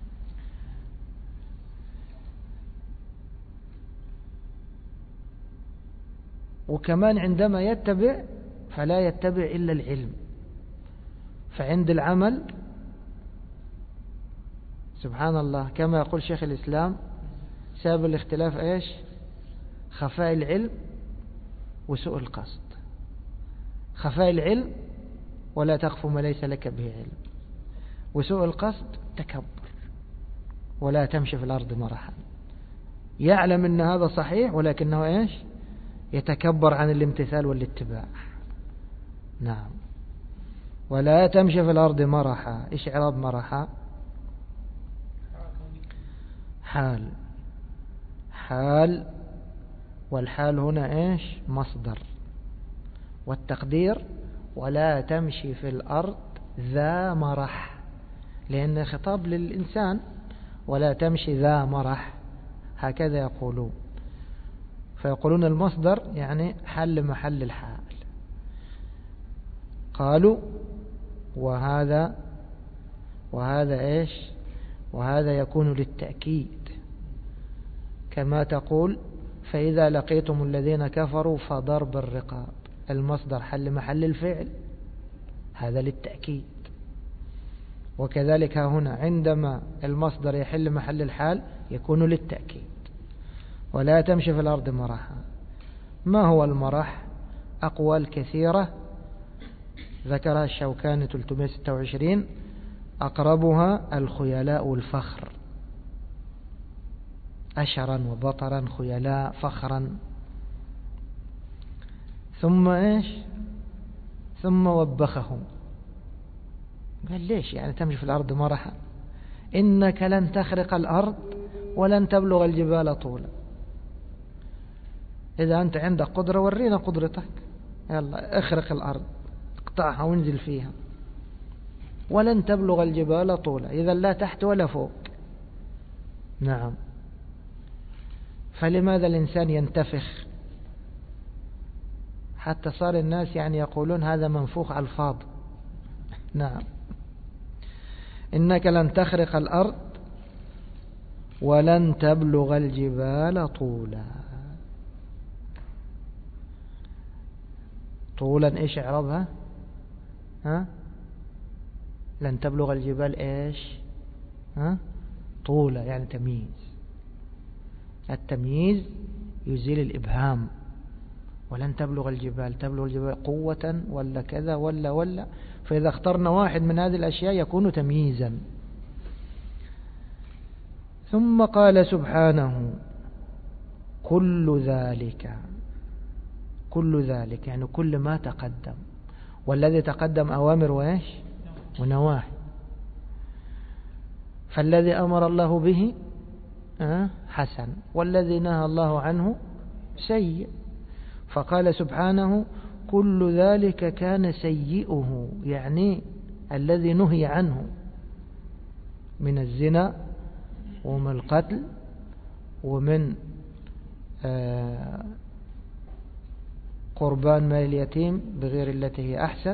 وكمان عندما يتبع فلا يتبع إلا العلم، فعند العمل سبحان الله كما يقول شيخ الإسلام سبب الاختلاف ايش؟ خفاء العلم وسوء القصد. خفاء العلم ولا تخف ما ليس لك به علم، وسوء القصد تكبر ولا تمشي في الأرض مرحا. يعلم أن هذا صحيح ولكنه ايش؟ يتكبر عن الامتثال والاتباع. نعم. ولا تمشي في الأرض مرحا. إيش إعراب مرحا؟ حال. حال، والحال هنا إيش؟ مصدر، والتقدير ولا تمشي في الأرض ذا مرح، لأن خطاب للإنسان ولا تمشي ذا مرح، هكذا يقولون. فيقولون المصدر يعني حل محل الحال. قالوا وهذا وهذا إيش؟ وهذا يكون للتأكيد، كما تقول فإذا لقيتم الذين كفروا فضرب الرقاب. المصدر حل محل الفعل، هذا للتأكيد. وكذلك هنا عندما المصدر يحل محل الحال يكون للتأكيد. ولا تمشي في الأرض مرحا. ما هو المرح؟ أقوال كثيرة ذكرها الشوكاني ثلاثمائة وستة وعشرين، أقربها الخيلاء والفخر، أشرا وبطرا خيلاء فخرا. ثم إيش؟ ثم وبخهم، قال ليش يعني تمشي في الأرض مرحا؟ إنك لن تخرق الأرض ولن تبلغ الجبال طولا. إذا أنت عندك قدرة ورينا قدرتك، يلا اخرق الأرض اقطعها وانزل فيها. ولن تبلغ الجبال طولا، إذا لا تحت ولا فوق. نعم. فلماذا الإنسان ينتفخ حتى صار الناس يعني يقولون هذا منفوخ على الفاضي؟ نعم. إنك لن تخرق الأرض ولن تبلغ الجبال طولا. طولا إيش إعرابها؟ ها؟ لن تبلغ الجبال إيش؟ ها؟ طولا يعني تمييز. التمييز يزيل الإبهام. ولن تبلغ الجبال، تبلغ الجبال قوة ولا كذا ولا ولا، فإذا اخترنا واحد من هذه الأشياء يكون تمييزا. ثم قال سبحانه كل ذلك. كل ذلك يعني كل ما تقدم، والذي تقدم أوامر وإيش؟ ونواهي. فالذي أمر الله به حسن، والذي نهى الله عنه سيء. فقال سبحانه كل ذلك كان سيئه، يعني الذي نهي عنه من الزنا ومن القتل ومن قربان مال اليتيم بغير التي هي أحسن،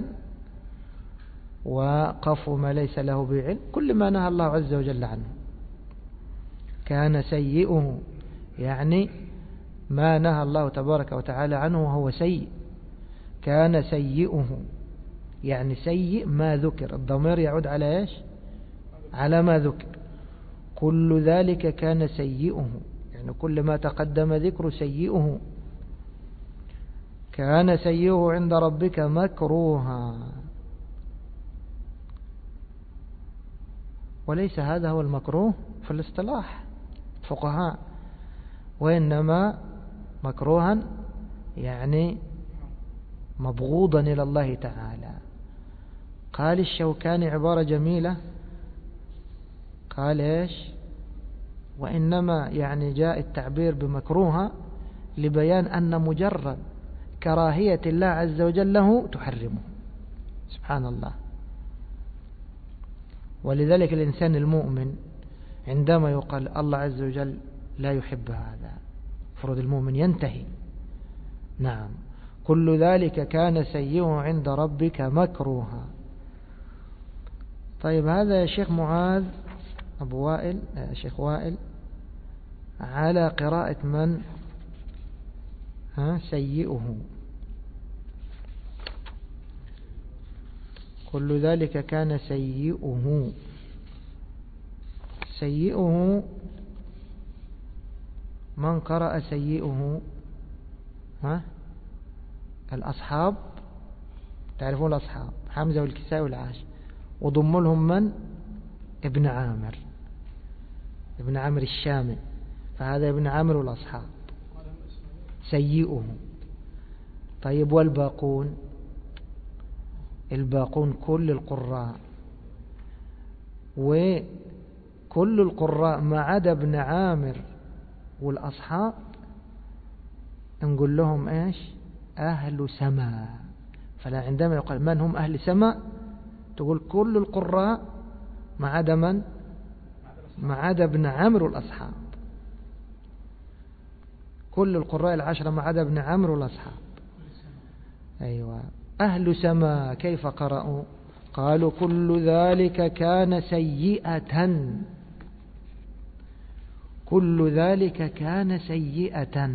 وقف ما ليس له بعلم، كل ما نهى الله عز وجل عنه كان سيئه، يعني ما نهى الله تبارك وتعالى عنه وهو سيء. كان سيئه يعني سيء ما ذكر، الضمير يعود على إيش؟ على ما ذكر. كل ذلك كان سيئه يعني كل ما تقدم ذكر سيئه. كان سيئه عند ربك مكروها، وليس هذا هو المكروه في الاصطلاح فقهاء، وإنما مكروها يعني مبغوضا إلى الله تعالى. قال الشوكاني عبارة جميلة، قال إيش؟ وإنما يعني جاء التعبير بمكروهة لبيان أن مجرد كراهية الله عز وجل له تحرمه. سبحان الله. ولذلك الإنسان المؤمن عندما يقال الله عز وجل لا يحب هذا، فرض المؤمن ينتهي. نعم، كل ذلك كان سيئه عند ربك مكروها. طيب هذا يا شيخ معاذ أبو وائل، يا شيخ وائل، على قراءة من؟ ها، سيئه. كل ذلك كان سيئه. سيئه من قرأ سيئه؟ ها؟ الأصحاب، تعرفون الأصحاب، حمزة والكساء والعاش، وضم لهم من؟ ابن عامر، ابن عامر الشامي، فهذا ابن عامر والأصحاب سيئه. طيب والباقون؟ الباقون كل القراء، وكل القراء ما عدا ابن عامر والأصحاب نقول لهم إيش؟ أهل سماء. فلا عندما يقال من هم أهل سماء تقول كل القراء ما عدا من؟ ما عدا ابن عامر والأصحاب، كل القراء العشرة ما عدا ابن عامر والأصحاب. أيوة، أهل سماء كيف قرأوا؟ قالوا كل ذلك كان سيئة. كل ذلك كان سيئة.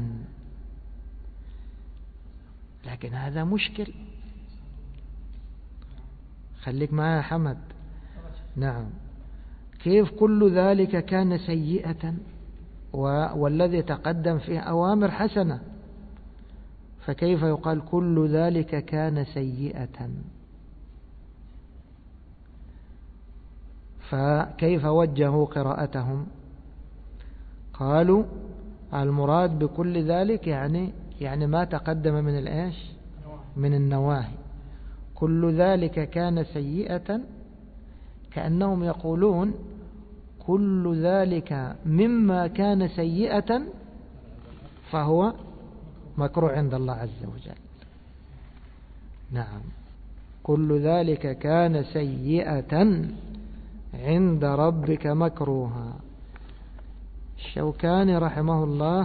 لكن هذا مشكل، خليك معايا يا حمد. نعم، كيف كل ذلك كان سيئة والذي تقدم فيه أوامر حسنة، فكيف يقال كل ذلك كان سيئة؟ فكيف وجهوا قراءتهم؟ قالوا المراد بكل ذلك يعني يعني ما تقدم من الإيش؟ من النواهي. كل ذلك كان سيئة، كأنهم يقولون كل ذلك مما كان سيئة فهو مكروه عند الله عز وجل. نعم، كل ذلك كان سيئة عند ربك مكروها. الشوكاني رحمه الله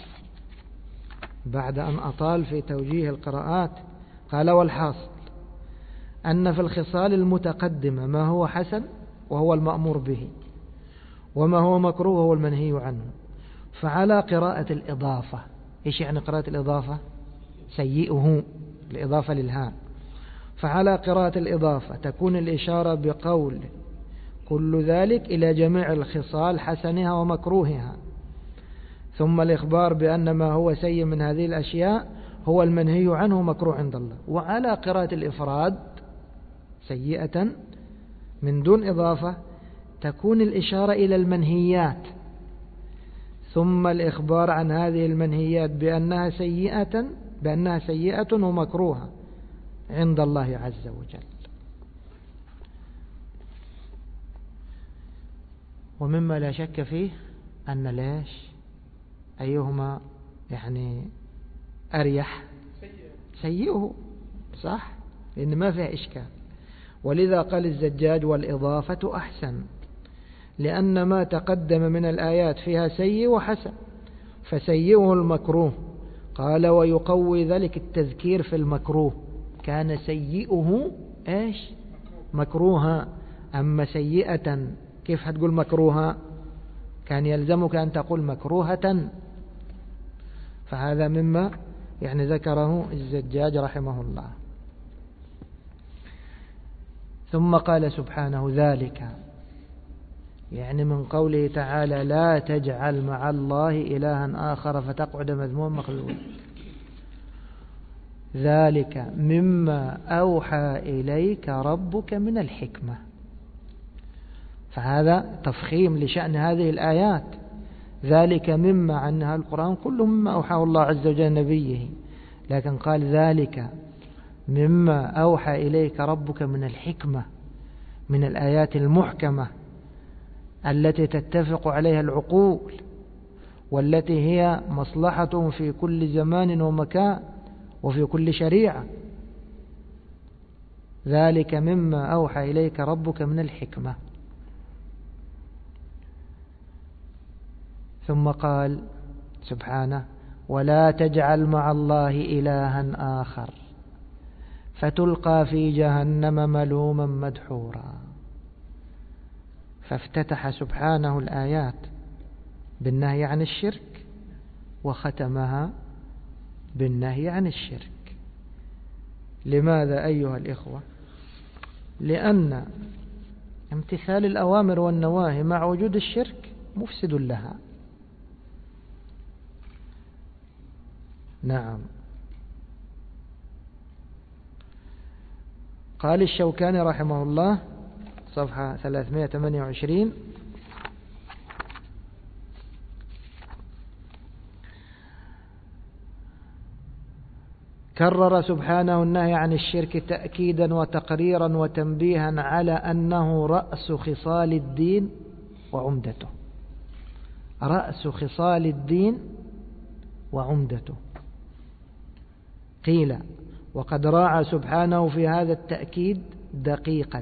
بعد أن أطال في توجيه القراءات قال والحاصل أن في الخصال المتقدمة ما هو حسن وهو المأمور به، وما هو مكروه هو المنهي عنه. فعلى قراءة الإضافة، إيش يعني قراءة الإضافة؟ سيئه، الإضافة للهاء. فعلى قراءة الإضافة تكون الإشارة بقول كل ذلك إلى جميع الخصال حسنها ومكروهها، ثم الإخبار بأن ما هو سيء من هذه الأشياء هو المنهي عنه مكروه عند الله. وعلى قراءة الإفراد سيئة من دون إضافة تكون الإشارة إلى المنهيات، ثم الإخبار عن هذه المنهيات بأنها سيئة بأنها سيئة ومكروهة عند الله عز وجل. ومما لا شك فيه أن ليش أيهما يعني أريح؟ سيئه، صح، لأن ما فيها إشكال. ولذا قال الزجاج والإضافة أحسن، لأن ما تقدم من الآيات فيها سيء وحسن، فسيئه المكروه. قال ويقوي ذلك التذكير في المكروه، كان سيئه إيش؟ مكروها. أما سيئة كيف هتقول مكروها؟ كان يلزمك أن تقول مكروهة. فهذا مما يعني ذكره الزجاج رحمه الله. ثم قال سبحانه ذلك، يعني من قوله تعالى لا تجعل مع الله إلها آخر فتقعد مذموما مخذولا. ذلك مما أوحى إليك ربك من الحكمة. فهذا تفخيم لشأن هذه الآيات. ذلك مما عنها القرآن كله مما أوحاه الله عز وجل نبيه. لكن قال ذلك مما أوحى إليك ربك من الحكمة، من الآيات المحكمة التي تتفق عليها العقول، والتي هي مصلحة في كل زمان ومكان وفي كل شريعة. ذلك مما أوحى إليك ربك من الحكمة. ثم قال سبحانه: ولا تجعل مع الله إلها آخر فتلقى في جهنم ملوما مدحورا. فافتتح سبحانه الآيات بالنهي عن الشرك، وختمها بالنهي عن الشرك. لماذا أيها الإخوة؟ لأن امتثال الأوامر والنواهي مع وجود الشرك مفسد لها. نعم. قال الشوكاني رحمه الله صفحة ثلاثمائة وثمانية وعشرين: كرر سبحانه النهي عن الشرك تأكيدا وتقريرا وتنبيها على أنه رأس خصال الدين وعمدته. رأس خصال الدين وعمدته. قيل: وقد راعى سبحانه في هذا التأكيد دقيقة،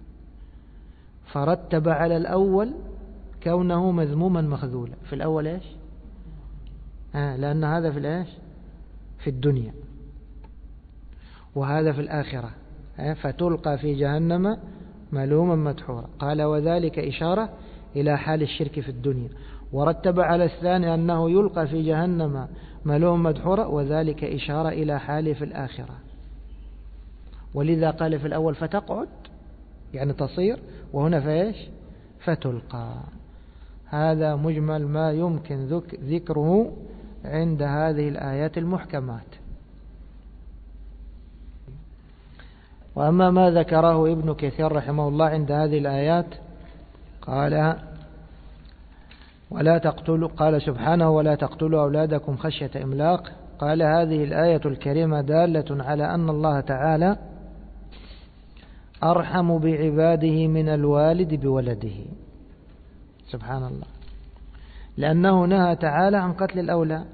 فرتب على الأول كونه مذموما مخذولا. في الأول إيش؟ آه لأن هذا في الإيش؟ في الدنيا، وهذا في الآخرة. آه فتلقى في جهنم ملوما مدحورا. قال: وذلك إشارة إلى حال الشرك في الدنيا. ورتب على الثاني أنه يلقى في جهنم ملوما مدحورا، وذلك إشارة إلى حاله في الآخرة. ولذا قال في الأول فتقعد، يعني تصير، وهنا فايش؟ فتلقى. هذا مجمل ما يمكن ذكره عند هذه الآيات المحكمات. وأما ما ذكره ابن كثير رحمه الله عند هذه الآيات، قال: ولا تقتلوا، قال سبحانه: ولا تقتلوا أولادكم خشية إملاق. قال: هذه الآية الكريمة دالة على أن الله تعالى أرحم بعباده من الوالد بولده. سبحان الله. لأنه نهى تعالى عن قتل الأولاد،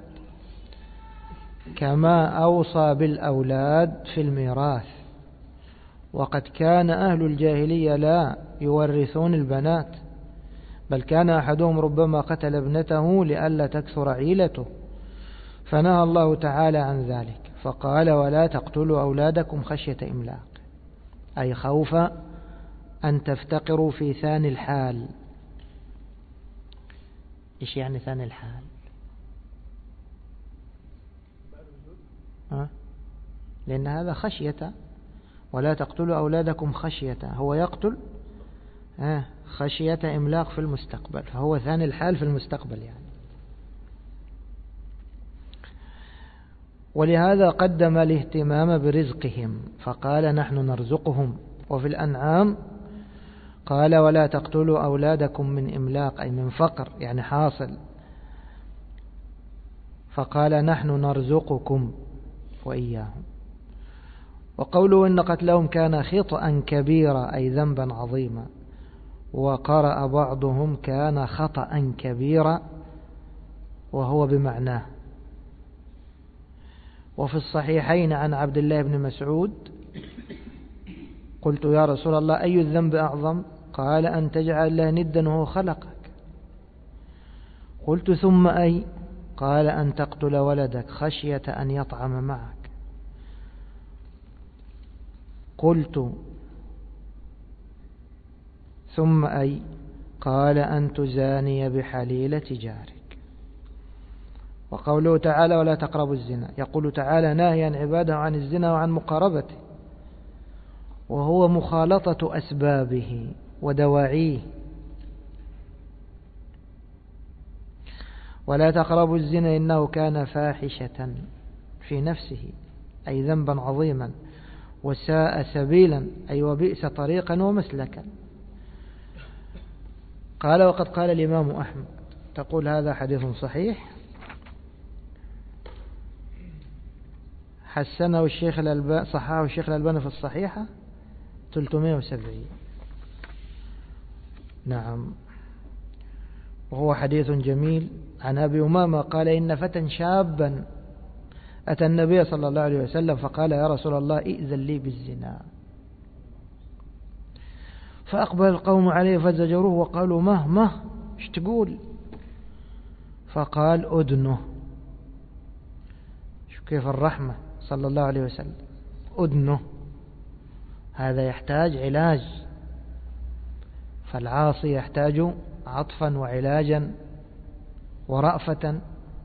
كما أوصى بالأولاد في الميراث. وقد كان أهل الجاهلية لا يورثون البنات، بل كان أحدهم ربما قتل ابنته لئلا تكثر عيلته، فنهى الله تعالى عن ذلك فقال: ولا تقتلوا أولادكم خشية إملاق، أي خوف أن تفتقروا في ثاني الحال. إيش يعني ثاني الحال؟ أه؟ لأن هذا خشية. ولا تقتلوا أولادكم خشية، هو يقتل أه خشية إملاق في المستقبل، فهو ثاني الحال في المستقبل يعني. ولهذا قدم الاهتمام برزقهم فقال: نحن نرزقهم. وفي الأنعام قال: ولا تقتلوا أولادكم من إملاق، أي من فقر يعني حاصل، فقال: نحن نرزقكم وإياهم. وقوله إن قتلهم كان خطأ كبيرا، أي ذنبا عظيما. وقرأ بعضهم كان خطأ كبيرا، وهو بمعناه. وفي الصحيحين عن عبد الله بن مسعود: قلت يا رسول الله أي الذنب أعظم؟ قال: أن تجعل الله ندا وهو خلقك. قلت ثم أي؟ قال: أن تقتل ولدك خشية أن يطعم معك. قلت ثم أي؟ قال: أن تزاني بحليلة جارك. وقوله تعالى: ولا تقربوا الزنا، يقول تعالى ناهيا عباده عن الزنا وعن مقاربته، وهو مخالطة أسبابه ودواعيه. ولا تقربوا الزنا إنه كان فاحشة في نفسه، أي ذنبا عظيما، وساء سبيلا، أي وبئس طريقا ومسلكا. قال: وقد قال الإمام أحمد، تقول هذا حديث صحيح. حسنه الشيخ الألباني، صححه الشيخ الألباني في الصحيحة ثلاثمائة وسبعين. نعم. وهو حديث جميل عن أبي أمامة قال إن فتى شابا أتى النبي صلى الله عليه وسلم فقال يا رسول الله ائذن لي بالزنا، فأقبل القوم عليه فزجروه وقالوا مه مه ايش تقول؟ فقال أدنه. شوف كيف الرحمة صلى الله عليه وسلم، أدنه، هذا يحتاج علاج، فالعاصي يحتاج عطفا وعلاجا ورأفة،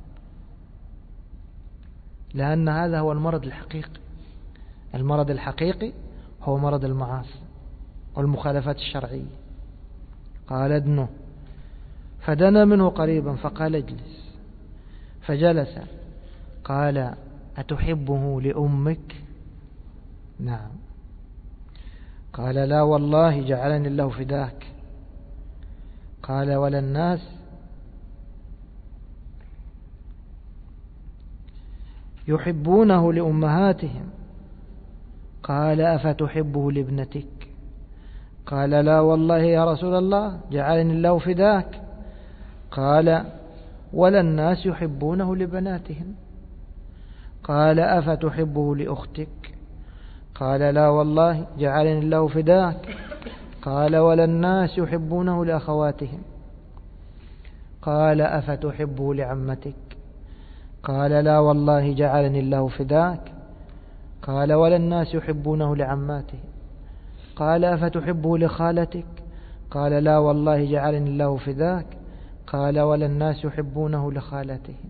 لأن هذا هو المرض الحقيقي. المرض الحقيقي هو مرض المعاصي والمخالفات الشرعية. قال ادنه، فدنا منه قريبا فقال اجلس، فجلس. قال أتحبه لأمك؟ نعم. قال لا والله جعلني الله فداك. قال ولا الناس؟ يحبونه لأمهاتهم. قال أفتحبه لابنتك؟ قال لا والله يا رسول الله جعلني الله فداك. قال ولا الناس يحبونه لبناتهم. قال أفتحبه لأختك؟ قال لا والله جعلني الله فداك. قال ولا الناس يحبونه لأخواتهم. قال أفتحبه لعمتك؟ قال لا والله جعلني الله فداك. قال ولا الناس يحبونه لعماتهم. قال أفتحبه لخالتك؟ قال لا والله جعلني الله فداك. قال ولا الناس يحبونه لخالتهم.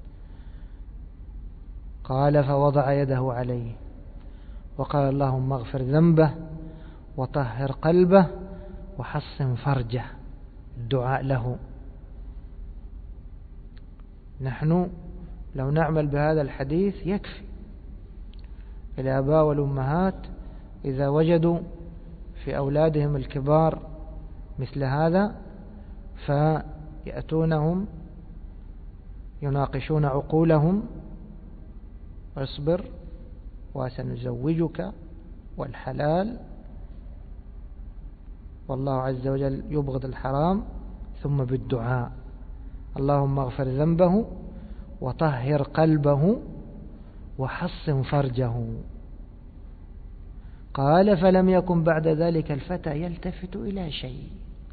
قال فوضع يده عليه وقال اللهم اغفر ذنبه وطهر قلبه وحصن فرجه، الدعاء له. نحن لو نعمل بهذا الحديث يكفي. الآباء والأمهات إذا وجدوا في أولادهم الكبار مثل هذا فيأتونهم يناقشون عقولهم، اصبر وسنزوجك والحلال، والله عز وجل يبغض الحرام، ثم بالدعاء اللهم اغفر ذنبه وطهر قلبه وحصن فرجه. قال فلم يكن بعد ذلك الفتى يلتفت إلى شيء.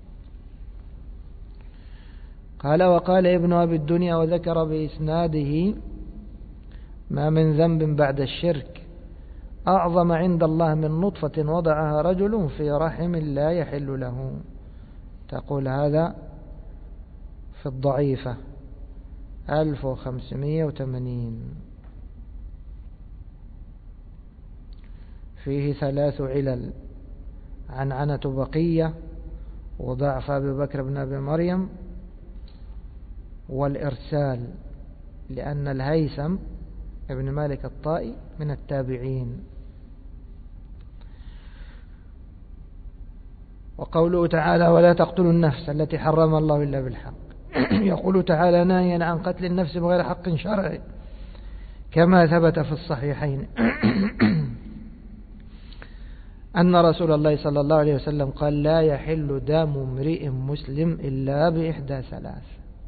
قال وقال ابن أبي الدنيا وذكر بإسناده ما من ذنب بعد الشرك أعظم عند الله من نطفة وضعها رجل في رحم لا يحل له. تقول هذا في الضعيفة ألف وخمسمائة وثمانين. فيه ثلاث علل: عنعنة بقية، وضعف أبي بكر بن أبي مريم، والإرسال، لأن الهيثم ابن مالك الطائي من التابعين. وقوله تعالى ولا تقتلوا النفس التي حرم الله إلا بالحق. يقول تعالى ناهيا عن قتل النفس بغير حق شرعي كما ثبت في الصحيحين أن رسول الله صلى الله عليه وسلم قال لا يحل دم امرئ مسلم إلا بإحدى ثلاث.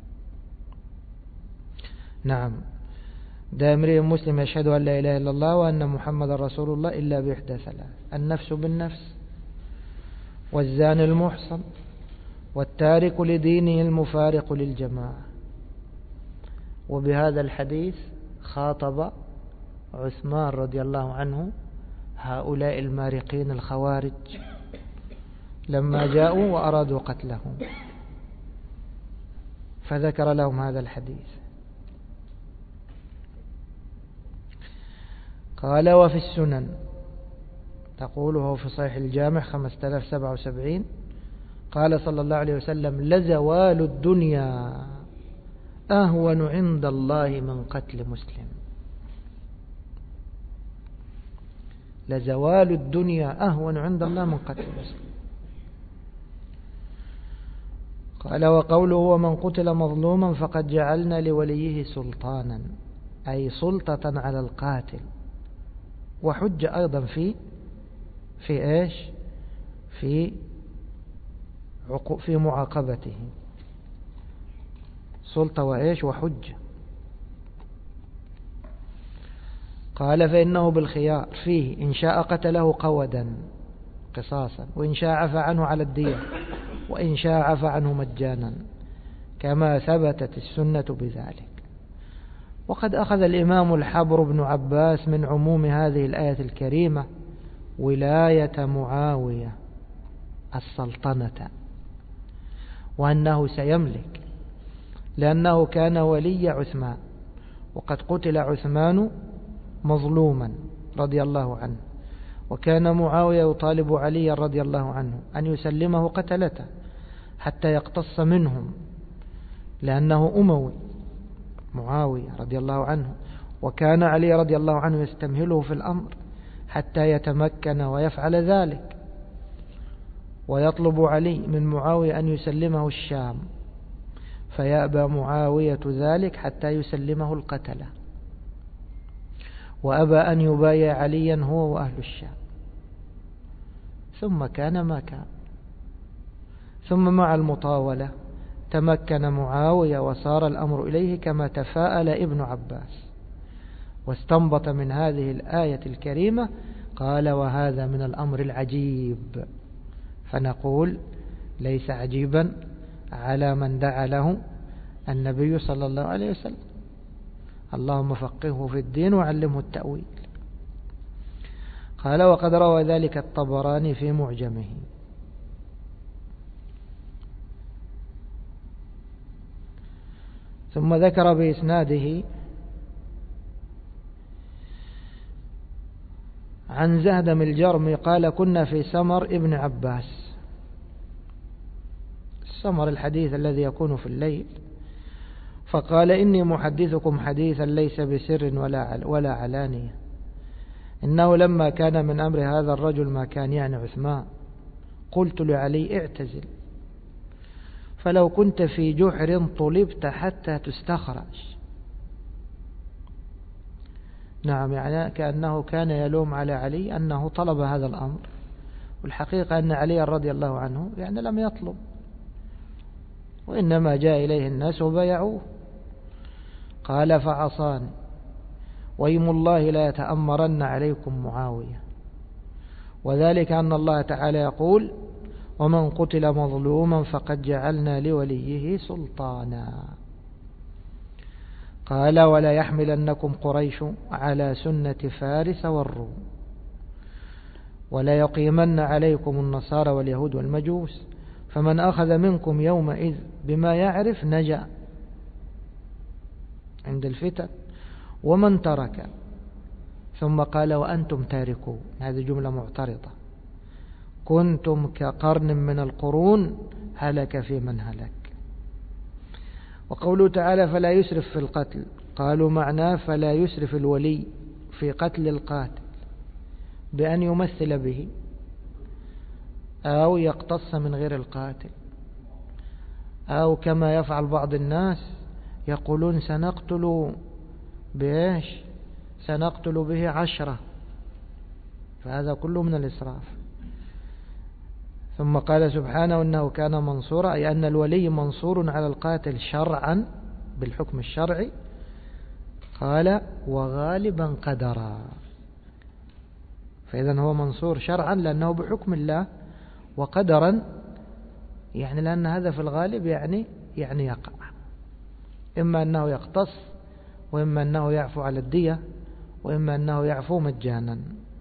نعم، دم امرئ مسلم يشهد أن لا إله إلا الله وأن محمد رسول الله إلا بإحدى ثلاث: النفس بالنفس، والزاني المحصن، والتارك لدينه المفارق للجماعة. وبهذا الحديث خاطب عثمان رضي الله عنه هؤلاء المارقين الخوارج لما جاءوا وأرادوا قتلهم، فذكر لهم هذا الحديث. قال وفي السنن، تقوله في صحيح الجامع خمسة آلاف وسبعة وسبعين، قال صلى الله عليه وسلم لزوال الدنيا أهون عند الله من قتل مسلم. لزوال الدنيا أهون عند الله من قتل مسلم. قال وقوله ومن قتل مظلوما فقد جعلنا لوليه سلطانا، أي سلطة على القاتل وحجة أيضا في في إيش في في معاقبته، سلطة وإيش وحجة. قال فإنه بالخيار فيه إن شاء قتله قودا قصاصا، وإن شاء عفى عنه على الدية، وإن شاء عفى عنه مجانا، كما ثبتت السنة بذلك. وقد أخذ الإمام الحبر بن عباس من عموم هذه الآية الكريمة ولاية معاوية السلطنة، وأنه سيملك، لأنه كان ولي عثمان، وقد قتل عثمان مظلوما رضي الله عنه، وكان معاوية يطالب علي رضي الله عنه أن يسلمه قتلته حتى يقتص منهم، لأنه أموي معاوية رضي الله عنه، وكان علي رضي الله عنه يستمهله في الأمر حتى يتمكن ويفعل ذلك، ويطلب علي من معاوية أن يسلمه الشام، فيأبى معاوية ذلك حتى يسلمه القتلة، وأبى أن يبايع عليا هو وأهل الشام. ثم كان ما كان، ثم مع المطاولة تمكن معاوية وصار الأمر إليه كما تفاءل ابن عباس، واستنبط من هذه الآية الكريمة قال وهذا من الأمر العجيب. فنقول ليس عجيبا على من دعا له النبي صلى الله عليه وسلم، اللهم فقهه في الدين وعلمه التأويل. قال وقد روى ذلك الطبراني في معجمه. ثم ذكر بإسناده عن زهدم الجرمي قال كنا في سمر ابن عباس، السمر الحديث الذي يكون في الليل، فقال إني محدثكم حديثا ليس بسر ولا ولا علانية، إنه لما كان من أمر هذا الرجل ما كان يعني عثمان، قلت لعلي اعتزل، فلو كنت في جحر طلبت حتى تستخرج. نعم، يعني كأنه كان يلوم على علي أنه طلب هذا الأمر، والحقيقة أن علي رضي الله عنه يعني لم يطلب، وإنما جاء إليه الناس وبايعوه. قال فعصاني ويم الله لا يتأمرن عليكم معاوية، وذلك أن الله تعالى يقول ومن قتل مظلوما فقد جعلنا لوليه سلطانا. قال ولا يحملنكم قريش على سنة فارس والروم، ولا يقيمن عليكم النصارى واليهود والمجوس، فمن أخذ منكم يومئذ بما يعرف نجا عند الفتن، ومن ترك. ثم قال وأنتم تاركون، هذه جملة معترضة، كنتم كقرن من القرون هلك في من هلك. وقوله تعالى فلا يسرف في القتل، قالوا معناه فلا يسرف الولي في قتل القاتل بأن يمثل به أو يقتص من غير القاتل، أو كما يفعل بعض الناس يقولون سنقتل بإيش سنقتل به عشرة، فهذا كله من الإسراف. ثم قال سبحانه إنه كان منصورا، أي أن الولي منصور على القاتل شرعا بالحكم الشرعي. قال وغالبا قدرا، فإذا هو منصور شرعا لأنه بحكم الله، وقدرا يعني لأن هذا في الغالب يعني يعني يقع، إما أنه يقتص، وإما أنه يعفو على الدية، وإما أنه يعفو مجانا.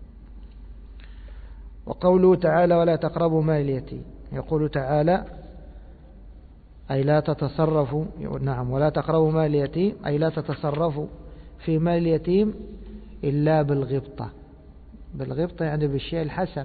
وقوله تعالى ولا تقربوا مال اليتيم، يقول تعالى أي لا تتصرفوا، نعم ولا تقربوا مال اليتيم أي لا تتصرفوا في مال اليتيم إلا بالغبطة، بالغبطة يعني بالشيء الحسن،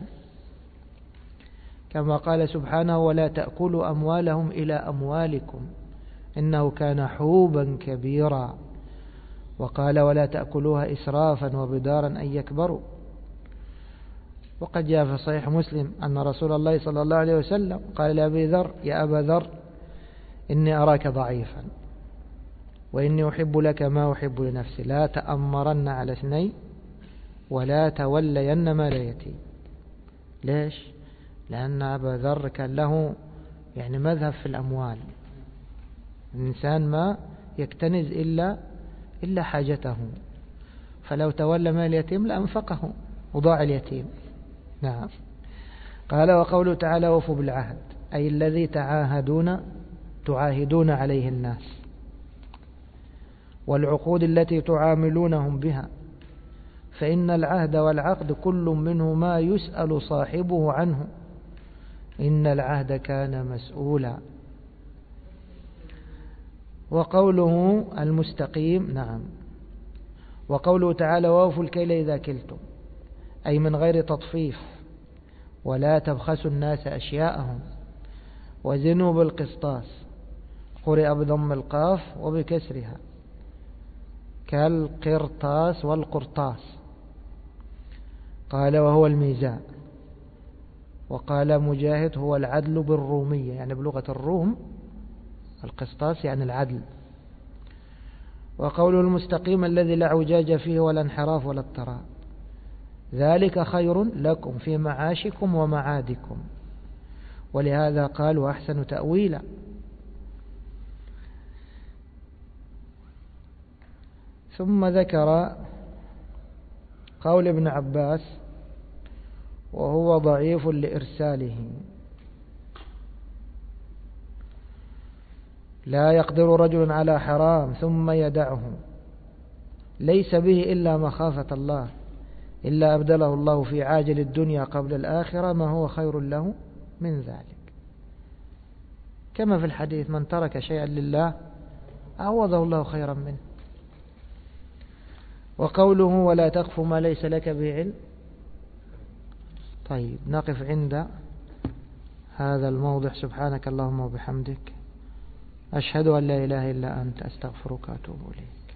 كما قال سبحانه ولا تأكلوا أموالهم إلى أموالكم إنه كان حوبا كبيرا، وقال ولا تأكلوها إسرافا وبدارا أن يكبروا. وقد جاء في صحيح مسلم أن رسول الله صلى الله عليه وسلم قال لأبي ذر يا أبا ذر إني أراك ضعيفا وإني أحب لك ما أحب لنفسي، لا تأمرن على اثنين ولا تولين مال يتيم. ليش؟ لأن أبا ذر كان له يعني مذهب في الأموال، الإنسان ما يكتنز إلا إلا حاجته، فلو تولى مال اليتيم لأنفقه وضاع اليتيم. نعم. قال وقوله تعالى وفوا بالعهد، أي الذي تعاهدون تعاهدون عليه الناس، والعقود التي تعاملونهم بها، فإن العهد والعقد كل منهما يسأل صاحبه عنه، إن العهد كان مسؤولا. وقوله المستقيم، نعم. وقوله تعالى وأوفوا الكيل إذا كلتم، أي من غير تطفيف، ولا تبخسوا الناس أشياءهم، وزنوا بالقسطاس، قرئ بضم القاف وبكسرها، كالقرطاس والقرطاس. قال وهو الميزان. وقال مجاهد هو العدل بالرومية، يعني بلغة الروم القسطاس يعني العدل. وقوله المستقيم الذي لا اعوجاج فيه ولا انحراف ولا اضطراب، ذلك خير لكم في معاشكم ومعادكم، ولهذا قال وأحسن تأويلا. ثم ذكر قول ابن عباس وهو ضعيف لإرساله، لا يقدر رجل على حرام ثم يدعه ليس به إلا مخافة الله، إلا أبدله الله في عاجل الدنيا قبل الآخرة ما هو خير له من ذلك، كما في الحديث من ترك شيئا لله عوضه الله خيرا منه. وقوله ولا تقف ما ليس لك به علم. طيب نقف عند هذا الموضع. سبحانك اللهم وبحمدك، أشهد أن لا إله إلا أنت، أستغفرك وأتوب إليك.